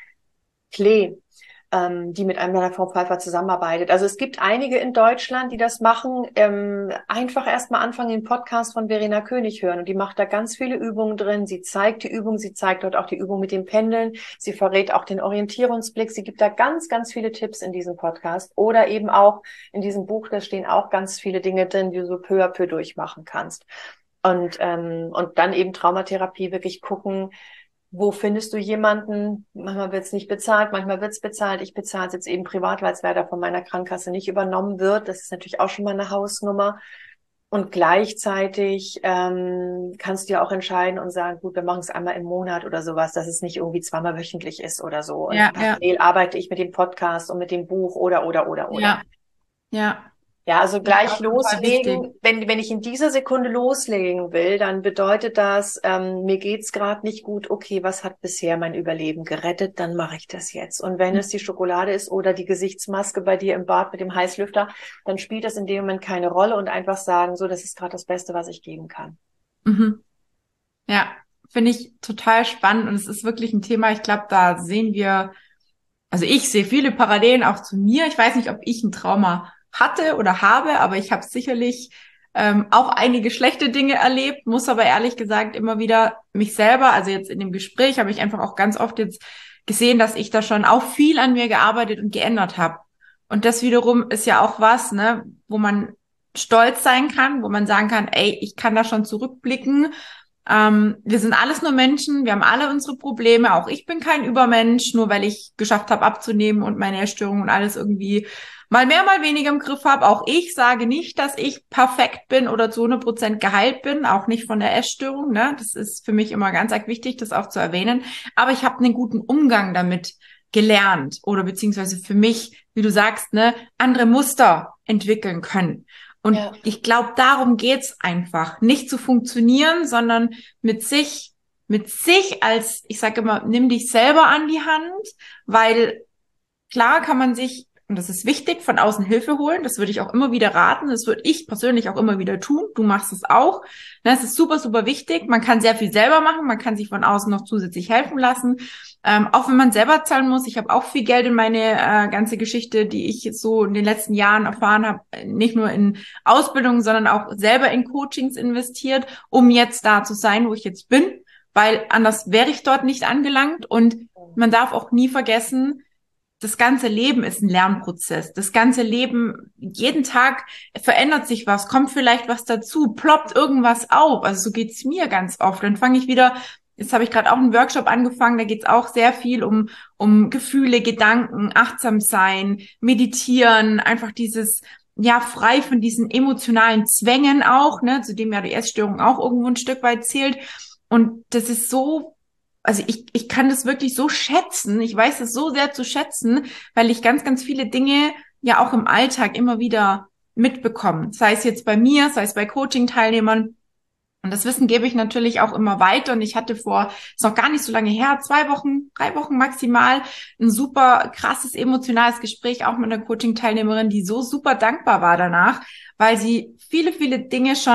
Klee, die mit einer Frau Pfeiffer zusammenarbeitet. Also es gibt einige in Deutschland, die das machen. Einfach erstmal anfangen, den Podcast von Verena König hören. Und die macht da ganz viele Übungen drin. Sie zeigt die Übung, sie zeigt dort auch die Übung mit dem Pendeln. Sie verrät auch den Orientierungsblick. Sie gibt da ganz, ganz viele Tipps in diesem Podcast. Oder eben auch in diesem Buch, da stehen auch ganz viele Dinge drin, die du so peu à peu durchmachen kannst. Und dann eben Traumatherapie wirklich gucken, wo findest du jemanden? Manchmal wird es nicht bezahlt, manchmal wird es bezahlt. Ich bezahle es jetzt eben privat, weil es leider von meiner Krankenkasse nicht übernommen wird. Das ist natürlich auch schon mal eine Hausnummer. Und gleichzeitig kannst du ja auch entscheiden und sagen, gut, wir machen es einmal im Monat oder sowas, dass es nicht irgendwie zweimal wöchentlich ist oder so. Und parallel arbeite ich mit dem Podcast und mit dem Buch oder. Ja, ja. Ja, also gleich Wichtig. loslegen. Wenn ich in dieser Sekunde loslegen will, dann bedeutet das, mir geht's gerade nicht gut. Okay, was hat bisher mein Überleben gerettet? Dann mache ich das jetzt. Und wenn es die Schokolade ist oder die Gesichtsmaske bei dir im Bad mit dem Heißlüfter, dann spielt das in dem Moment keine Rolle und einfach sagen, so, das ist gerade das Beste, was ich geben kann. Mhm. Ja, finde ich total spannend und es ist wirklich ein Thema, ich glaube, da sehen wir, also ich sehe viele Parallelen auch zu mir. Ich weiß nicht, ob ich ein Trauma hatte oder habe, aber ich habe sicherlich auch einige schlechte Dinge erlebt, muss aber ehrlich gesagt immer wieder mich selber, also jetzt in dem Gespräch habe ich einfach auch ganz oft jetzt gesehen, dass ich da schon auch viel an mir gearbeitet und geändert habe. Und das wiederum ist ja auch was, ne, wo man stolz sein kann, wo man sagen kann, ey, ich kann da schon zurückblicken. Wir sind alles nur Menschen, wir haben alle unsere Probleme. Auch ich bin kein Übermensch, nur weil ich geschafft habe abzunehmen und meine Essstörung und alles irgendwie mal mehr, mal weniger im Griff habe. Auch ich sage nicht, dass ich perfekt bin oder zu 100% geheilt bin, auch nicht von der Essstörung. Ne? Das ist für mich immer ganz arg wichtig, das auch zu erwähnen. Aber ich habe einen guten Umgang damit gelernt oder beziehungsweise für mich, wie du sagst, ne, andere Muster entwickeln können. Und ich glaube, darum geht's einfach, nicht zu funktionieren, sondern mit sich als, ich sage immer, nimm dich selber an die Hand, weil klar kann man sich, und das ist wichtig, von außen Hilfe holen. Das würde ich auch immer wieder raten. Das würde ich persönlich auch immer wieder tun. Du machst es auch. Das ist super, super wichtig. Man kann sehr viel selber machen. Man kann sich von außen noch zusätzlich helfen lassen. Auch wenn man selber zahlen muss. Ich habe auch viel Geld in meine ganze Geschichte, die ich jetzt so in den letzten Jahren erfahren habe, nicht nur in Ausbildung, sondern auch selber in Coachings investiert, um jetzt da zu sein, wo ich jetzt bin. Weil anders wäre ich dort nicht angelangt. Und man darf auch nie vergessen, das ganze Leben ist ein Lernprozess. Das ganze Leben, jeden Tag verändert sich was, kommt vielleicht was dazu, ploppt irgendwas auf. Also so geht's mir ganz oft. Dann fange ich wieder, jetzt habe ich gerade auch einen Workshop angefangen, da geht's auch sehr viel um Gefühle, Gedanken, achtsam sein, meditieren, einfach dieses, ja, frei von diesen emotionalen Zwängen auch, ne, zu dem ja die Essstörung auch irgendwo ein Stück weit zählt. Und das ist so, also ich kann das wirklich so schätzen. Ich weiß es so sehr zu schätzen, weil ich ganz, ganz viele Dinge ja auch im Alltag immer wieder mitbekomme. Sei es jetzt bei mir, sei es bei Coaching-Teilnehmern. Und das Wissen gebe ich natürlich auch immer weiter. Und ich hatte ist noch gar nicht so lange her, 2 Wochen, 3 Wochen maximal, ein super krasses emotionales Gespräch auch mit einer Coaching-Teilnehmerin, die so super dankbar war danach, weil sie viele, viele Dinge schon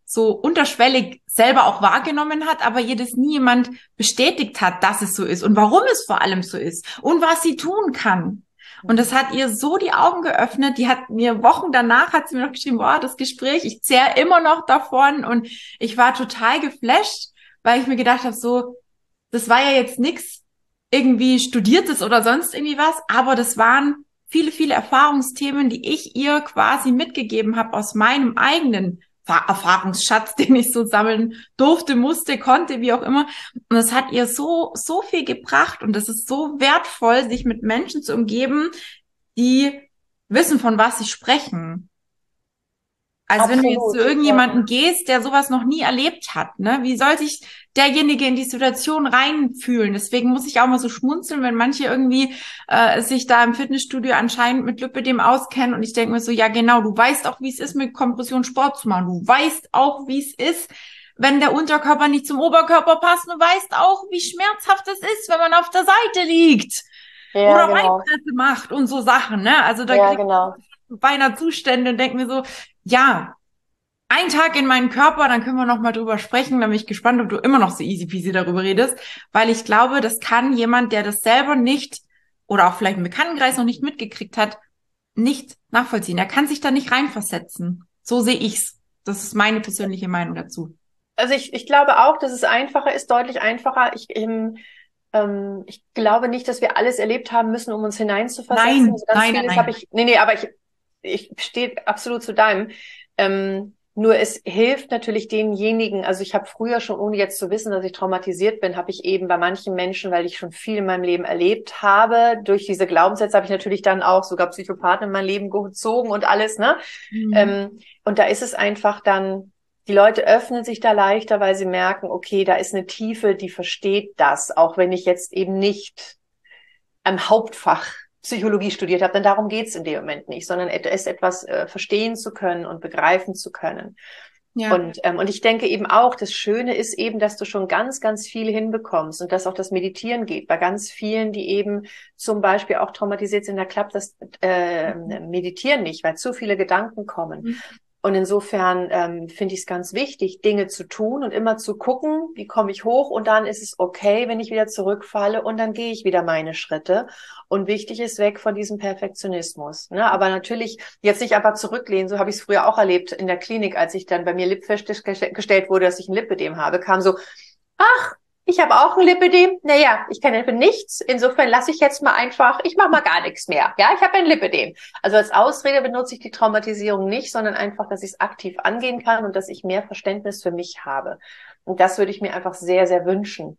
so unterschwellig selber auch wahrgenommen hat, aber ihr das nie jemand bestätigt hat, dass es so ist und warum es vor allem so ist und was sie tun kann. Und das hat ihr so die Augen geöffnet. Die hat mir Wochen danach, hat sie mir noch geschrieben, boah, das Gespräch, ich zehre immer noch davon. Und ich war total geflasht, weil ich mir gedacht habe, so, das war ja jetzt nichts irgendwie Studiertes oder sonst irgendwie was, aber das waren viele, viele Erfahrungsthemen, die ich ihr quasi mitgegeben habe aus meinem eigenen Erfahrungsschatz, den ich so sammeln durfte, musste, konnte, wie auch immer. Und das hat ihr so, so viel gebracht. Und das ist so wertvoll, sich mit Menschen zu umgeben, die wissen, von was sie sprechen. Also wenn du jetzt zu irgendjemanden gehst, der sowas noch nie erlebt hat, ne, wie soll sich derjenige in die Situation reinfühlen? Deswegen muss ich auch mal so schmunzeln, wenn manche irgendwie sich da im Fitnessstudio anscheinend mit Lipödem auskennen und ich denke mir so, ja genau, du weißt auch, wie es ist, mit Kompression Sport zu machen. Du weißt auch, wie es ist, wenn der Unterkörper nicht zum Oberkörper passt. Du weißt auch, wie schmerzhaft es ist, wenn man auf der Seite liegt oder Beinpresse macht und so Sachen, ne? Also da kriegt man beinahe Zustände und denke mir so, ja, ein Tag in meinen Körper, dann können wir noch mal drüber sprechen. Da bin ich gespannt, ob du immer noch so easy peasy darüber redest, weil ich glaube, das kann jemand, der das selber nicht oder auch vielleicht im Bekanntenkreis noch nicht mitgekriegt hat, nicht nachvollziehen. Er kann sich da nicht reinversetzen. So sehe ich's. Das ist meine persönliche Meinung dazu. Also ich glaube auch, dass es einfacher ist, deutlich einfacher. Ich glaube nicht, dass wir alles erlebt haben müssen, um uns hineinzuversetzen. Nein, also ganz nein, vieles nein. habe ich, aber ich stehe absolut zu deinem. Nur es hilft natürlich denjenigen, also ich habe früher schon, ohne jetzt zu wissen, dass ich traumatisiert bin, habe ich eben bei manchen Menschen, weil ich schon viel in meinem Leben erlebt habe, durch diese Glaubenssätze habe ich natürlich dann auch sogar Psychopathen in mein Leben gezogen und alles, ne? Und da ist es einfach dann, die Leute öffnen sich da leichter, weil sie merken, okay, da ist eine Tiefe, die versteht das, auch wenn ich jetzt eben nicht am Hauptfach Psychologie studiert habe, denn darum geht's in dem Moment nicht, sondern es etwas verstehen zu können und begreifen zu können. Ja. Und ich denke eben auch, das Schöne ist eben, dass du schon ganz, ganz viel hinbekommst und dass auch das Meditieren geht. Bei ganz vielen, die eben zum Beispiel auch traumatisiert sind, da klappt das Meditieren nicht, weil zu viele Gedanken kommen. Und insofern finde ich es ganz wichtig, Dinge zu tun und immer zu gucken, wie komme ich hoch und dann ist es okay, wenn ich wieder zurückfalle und dann gehe ich wieder meine Schritte. Und wichtig ist weg von diesem Perfektionismus. Ne? Aber natürlich jetzt nicht einfach zurücklehnen, so habe ich es früher auch erlebt in der Klinik, als ich dann bei mir festgestellt wurde, dass ich ein Lipödem habe, kam so, ach, ich habe auch ein Lipödem. Naja, ich kann für nichts. Insofern lasse ich jetzt mal einfach, ich mache mal gar nichts mehr. Ja, ich habe ein Lipödem. Also als Ausrede benutze ich die Traumatisierung nicht, sondern einfach, dass ich es aktiv angehen kann und dass ich mehr Verständnis für mich habe. Und das würde ich mir einfach sehr, sehr wünschen,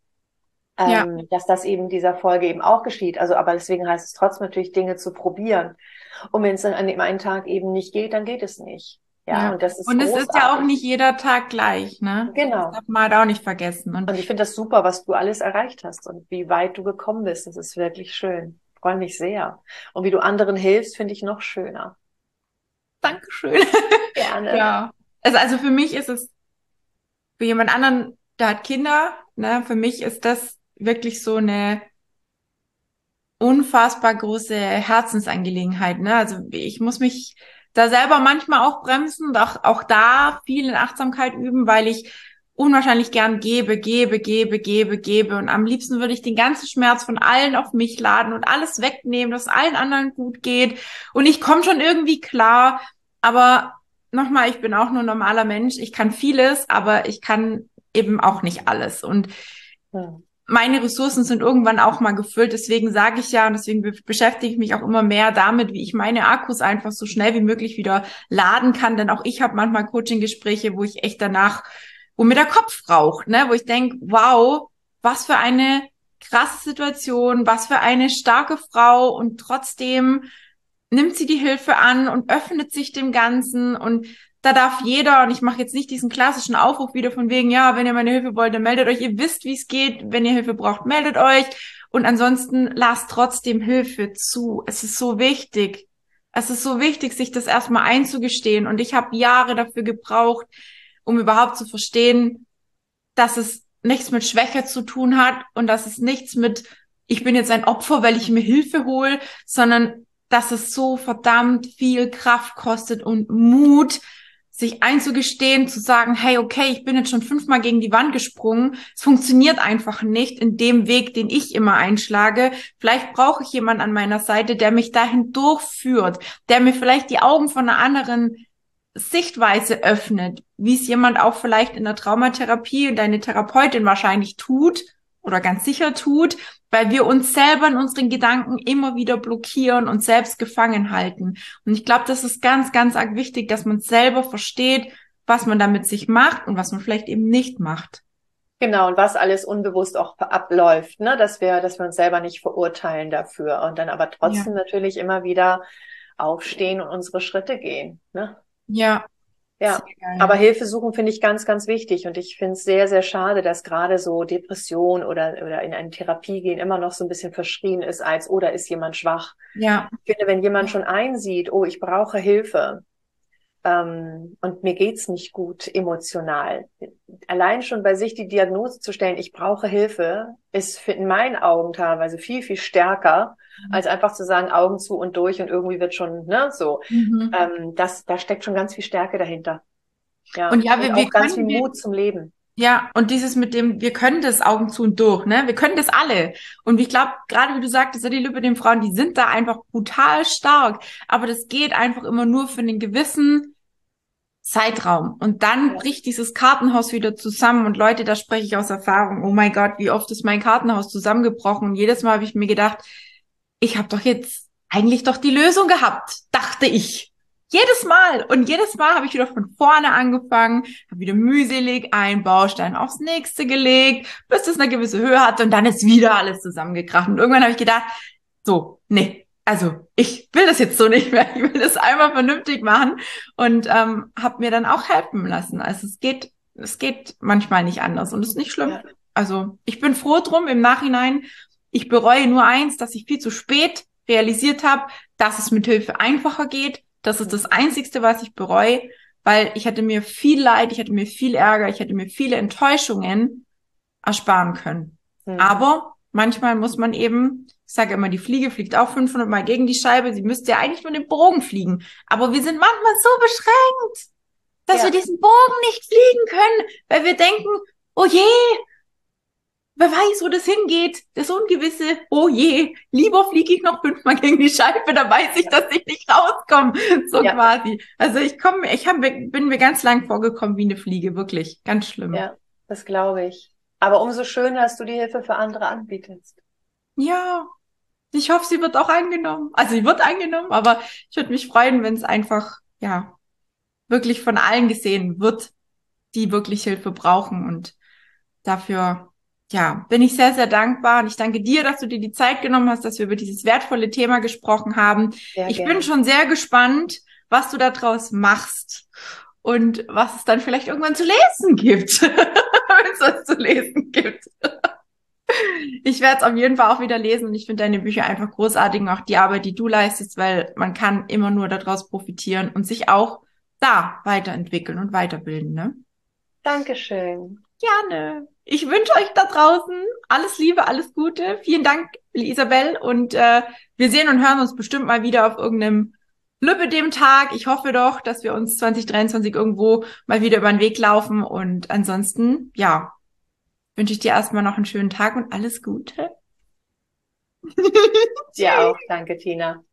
dass das eben dieser Folge eben auch geschieht. Also, aber deswegen heißt es trotzdem natürlich, Dinge zu probieren. Und wenn es dann an dem einen Tag eben nicht geht, dann geht es nicht. Ja, und das ist und es ist ja auch nicht jeder Tag gleich, ne? Genau. Das darf man halt auch nicht vergessen. Und ich finde das super, was du alles erreicht hast und wie weit du gekommen bist. Das ist wirklich schön. Ich freue mich sehr. Und wie du anderen hilfst, finde ich noch schöner. Dankeschön. Gerne. Ja. Also für mich ist es, für jemand anderen, der hat Kinder, ne? Für mich ist das wirklich so eine unfassbar große Herzensangelegenheit, ne? Also ich muss mich da selber manchmal auch bremsen und auch da viel in Achtsamkeit üben, weil ich unwahrscheinlich gern gebe. Und am liebsten würde ich den ganzen Schmerz von allen auf mich laden und alles wegnehmen, dass allen anderen gut geht. Und ich komme schon irgendwie klar. Aber nochmal, ich bin auch nur ein normaler Mensch. Ich kann vieles, aber ich kann eben auch nicht alles. Und meine Ressourcen sind irgendwann auch mal gefüllt. Deswegen sage ich ja, und deswegen beschäftige ich mich auch immer mehr damit, wie ich meine Akkus einfach so schnell wie möglich wieder laden kann. Denn auch ich habe manchmal Coaching-Gespräche, wo ich echt danach, wo mir der Kopf raucht, ne, wo ich denke, wow, was für eine krasse Situation, was für eine starke Frau und trotzdem nimmt sie die Hilfe an und öffnet sich dem Ganzen und da darf jeder, und ich mache jetzt nicht diesen klassischen Aufruf wieder von wegen, ja, wenn ihr meine Hilfe wollt, dann meldet euch, ihr wisst, wie es geht, wenn ihr Hilfe braucht, meldet euch und ansonsten lasst trotzdem Hilfe zu. Es ist so wichtig. Es ist so wichtig, sich das erstmal einzugestehen und ich habe Jahre dafür gebraucht, um überhaupt zu verstehen, dass es nichts mit Schwäche zu tun hat und dass es nichts mit, ich bin jetzt ein Opfer, weil ich mir Hilfe hole, sondern dass es so verdammt viel Kraft kostet und Mut, sich einzugestehen, zu sagen, hey, okay, ich bin jetzt schon 5-mal gegen die Wand gesprungen. Es funktioniert einfach nicht in dem Weg, den ich immer einschlage. Vielleicht brauche ich jemanden an meiner Seite, der mich dahin durchführt, der mir vielleicht die Augen von einer anderen Sichtweise öffnet, wie es jemand auch vielleicht in der Traumatherapie und deine Therapeutin wahrscheinlich tut oder ganz sicher tut, weil wir uns selber in unseren Gedanken immer wieder blockieren und selbst gefangen halten. Und ich glaube, das ist ganz, ganz arg wichtig, dass man selber versteht, was man damit sich macht und was man vielleicht eben nicht macht. Genau, und was alles unbewusst auch abläuft, ne, dass wir uns selber nicht verurteilen dafür und dann aber trotzdem natürlich immer wieder aufstehen und unsere Schritte gehen, ne? Ja. Ja, aber Hilfe suchen finde ich ganz, ganz wichtig. Und ich finde es sehr, sehr schade, dass gerade so Depression oder in eine Therapie gehen immer noch so ein bisschen verschrien ist als, oder ist jemand schwach? Ja. Ich finde, wenn jemand schon einsieht, oh, ich brauche Hilfe, und mir geht's nicht gut emotional. Allein schon bei sich die Diagnose zu stellen, ich brauche Hilfe, ist in meinen Augen teilweise viel, viel stärker, als einfach zu sagen, Augen zu und durch und irgendwie wird schon, ne, so. Da steckt schon ganz viel Stärke dahinter. Ja. Und ja, und auch ganz viel Mut zum Leben. Ja, und dieses mit dem, wir können das Augen zu und durch, ne? Wir können das alle. Und ich glaube, gerade wie du sagtest, die Lippe den Frauen, die sind da einfach brutal stark. Aber das geht einfach immer nur für einen gewissen Zeitraum. Und dann bricht dieses Kartenhaus wieder zusammen. Und Leute, da spreche ich aus Erfahrung. Oh mein Gott, wie oft ist mein Kartenhaus zusammengebrochen? Und jedes Mal habe ich mir gedacht, ich habe doch jetzt eigentlich doch die Lösung gehabt, dachte ich. Jedes Mal. Und jedes Mal habe ich wieder von vorne angefangen, habe wieder mühselig einen Baustein aufs nächste gelegt, bis es eine gewisse Höhe hatte und dann ist wieder alles zusammengekracht. Und irgendwann habe ich gedacht, so, nee, also ich will das jetzt so nicht mehr. Ich will das einmal vernünftig machen und habe mir dann auch helfen lassen. Also es geht manchmal nicht anders und es ist nicht schlimm. Ja. Also ich bin froh drum im Nachhinein. Ich bereue nur eins, dass ich viel zu spät realisiert habe, dass es mit Hilfe einfacher geht. Das ist das Einzigste, was ich bereue, weil ich hätte mir viel Leid, ich hätte mir viel Ärger, ich hätte mir viele Enttäuschungen ersparen können. Aber manchmal muss man eben, ich sage immer, die Fliege fliegt auch 500 Mal gegen die Scheibe, sie müsste ja eigentlich nur den Bogen fliegen. Aber wir sind manchmal so beschränkt, dass wir diesen Bogen nicht fliegen können, weil wir denken, oh je, wer weiß, wo das hingeht, das Ungewisse, oh je, lieber fliege ich noch 5-mal gegen die Scheibe, da weiß ich, dass ich nicht rauskomme, so quasi. Also bin mir ganz lang vorgekommen wie eine Fliege, wirklich, ganz schlimm. Ja, das glaube ich. Aber umso schöner, dass du die Hilfe für andere anbietest. Ja, ich hoffe, sie wird auch angenommen. Also sie wird angenommen, aber ich würde mich freuen, wenn es einfach, ja, wirklich von allen gesehen wird, die wirklich Hilfe brauchen und dafür ja, bin ich sehr, sehr dankbar und ich danke dir, dass du dir die Zeit genommen hast, dass wir über dieses wertvolle Thema gesprochen haben. Ich bin schon sehr gespannt, was du daraus machst und was es dann vielleicht irgendwann zu lesen gibt, wenn es was zu lesen gibt. Ich werde es auf jeden Fall auch wieder lesen und ich finde deine Bücher einfach großartig und auch die Arbeit, die du leistest, weil man kann immer nur daraus profitieren und sich auch da weiterentwickeln und weiterbilden, ne? Dankeschön. Gerne. Ich wünsche euch da draußen alles Liebe, alles Gute. Vielen Dank, Isabel. Und wir sehen und hören uns bestimmt mal wieder auf irgendeinem Lübbedem-Tag. Ich hoffe doch, dass wir uns 2023 irgendwo mal wieder über den Weg laufen. Und ansonsten, ja, wünsche ich dir erstmal noch einen schönen Tag und alles Gute. Dir auch. Danke, Tina.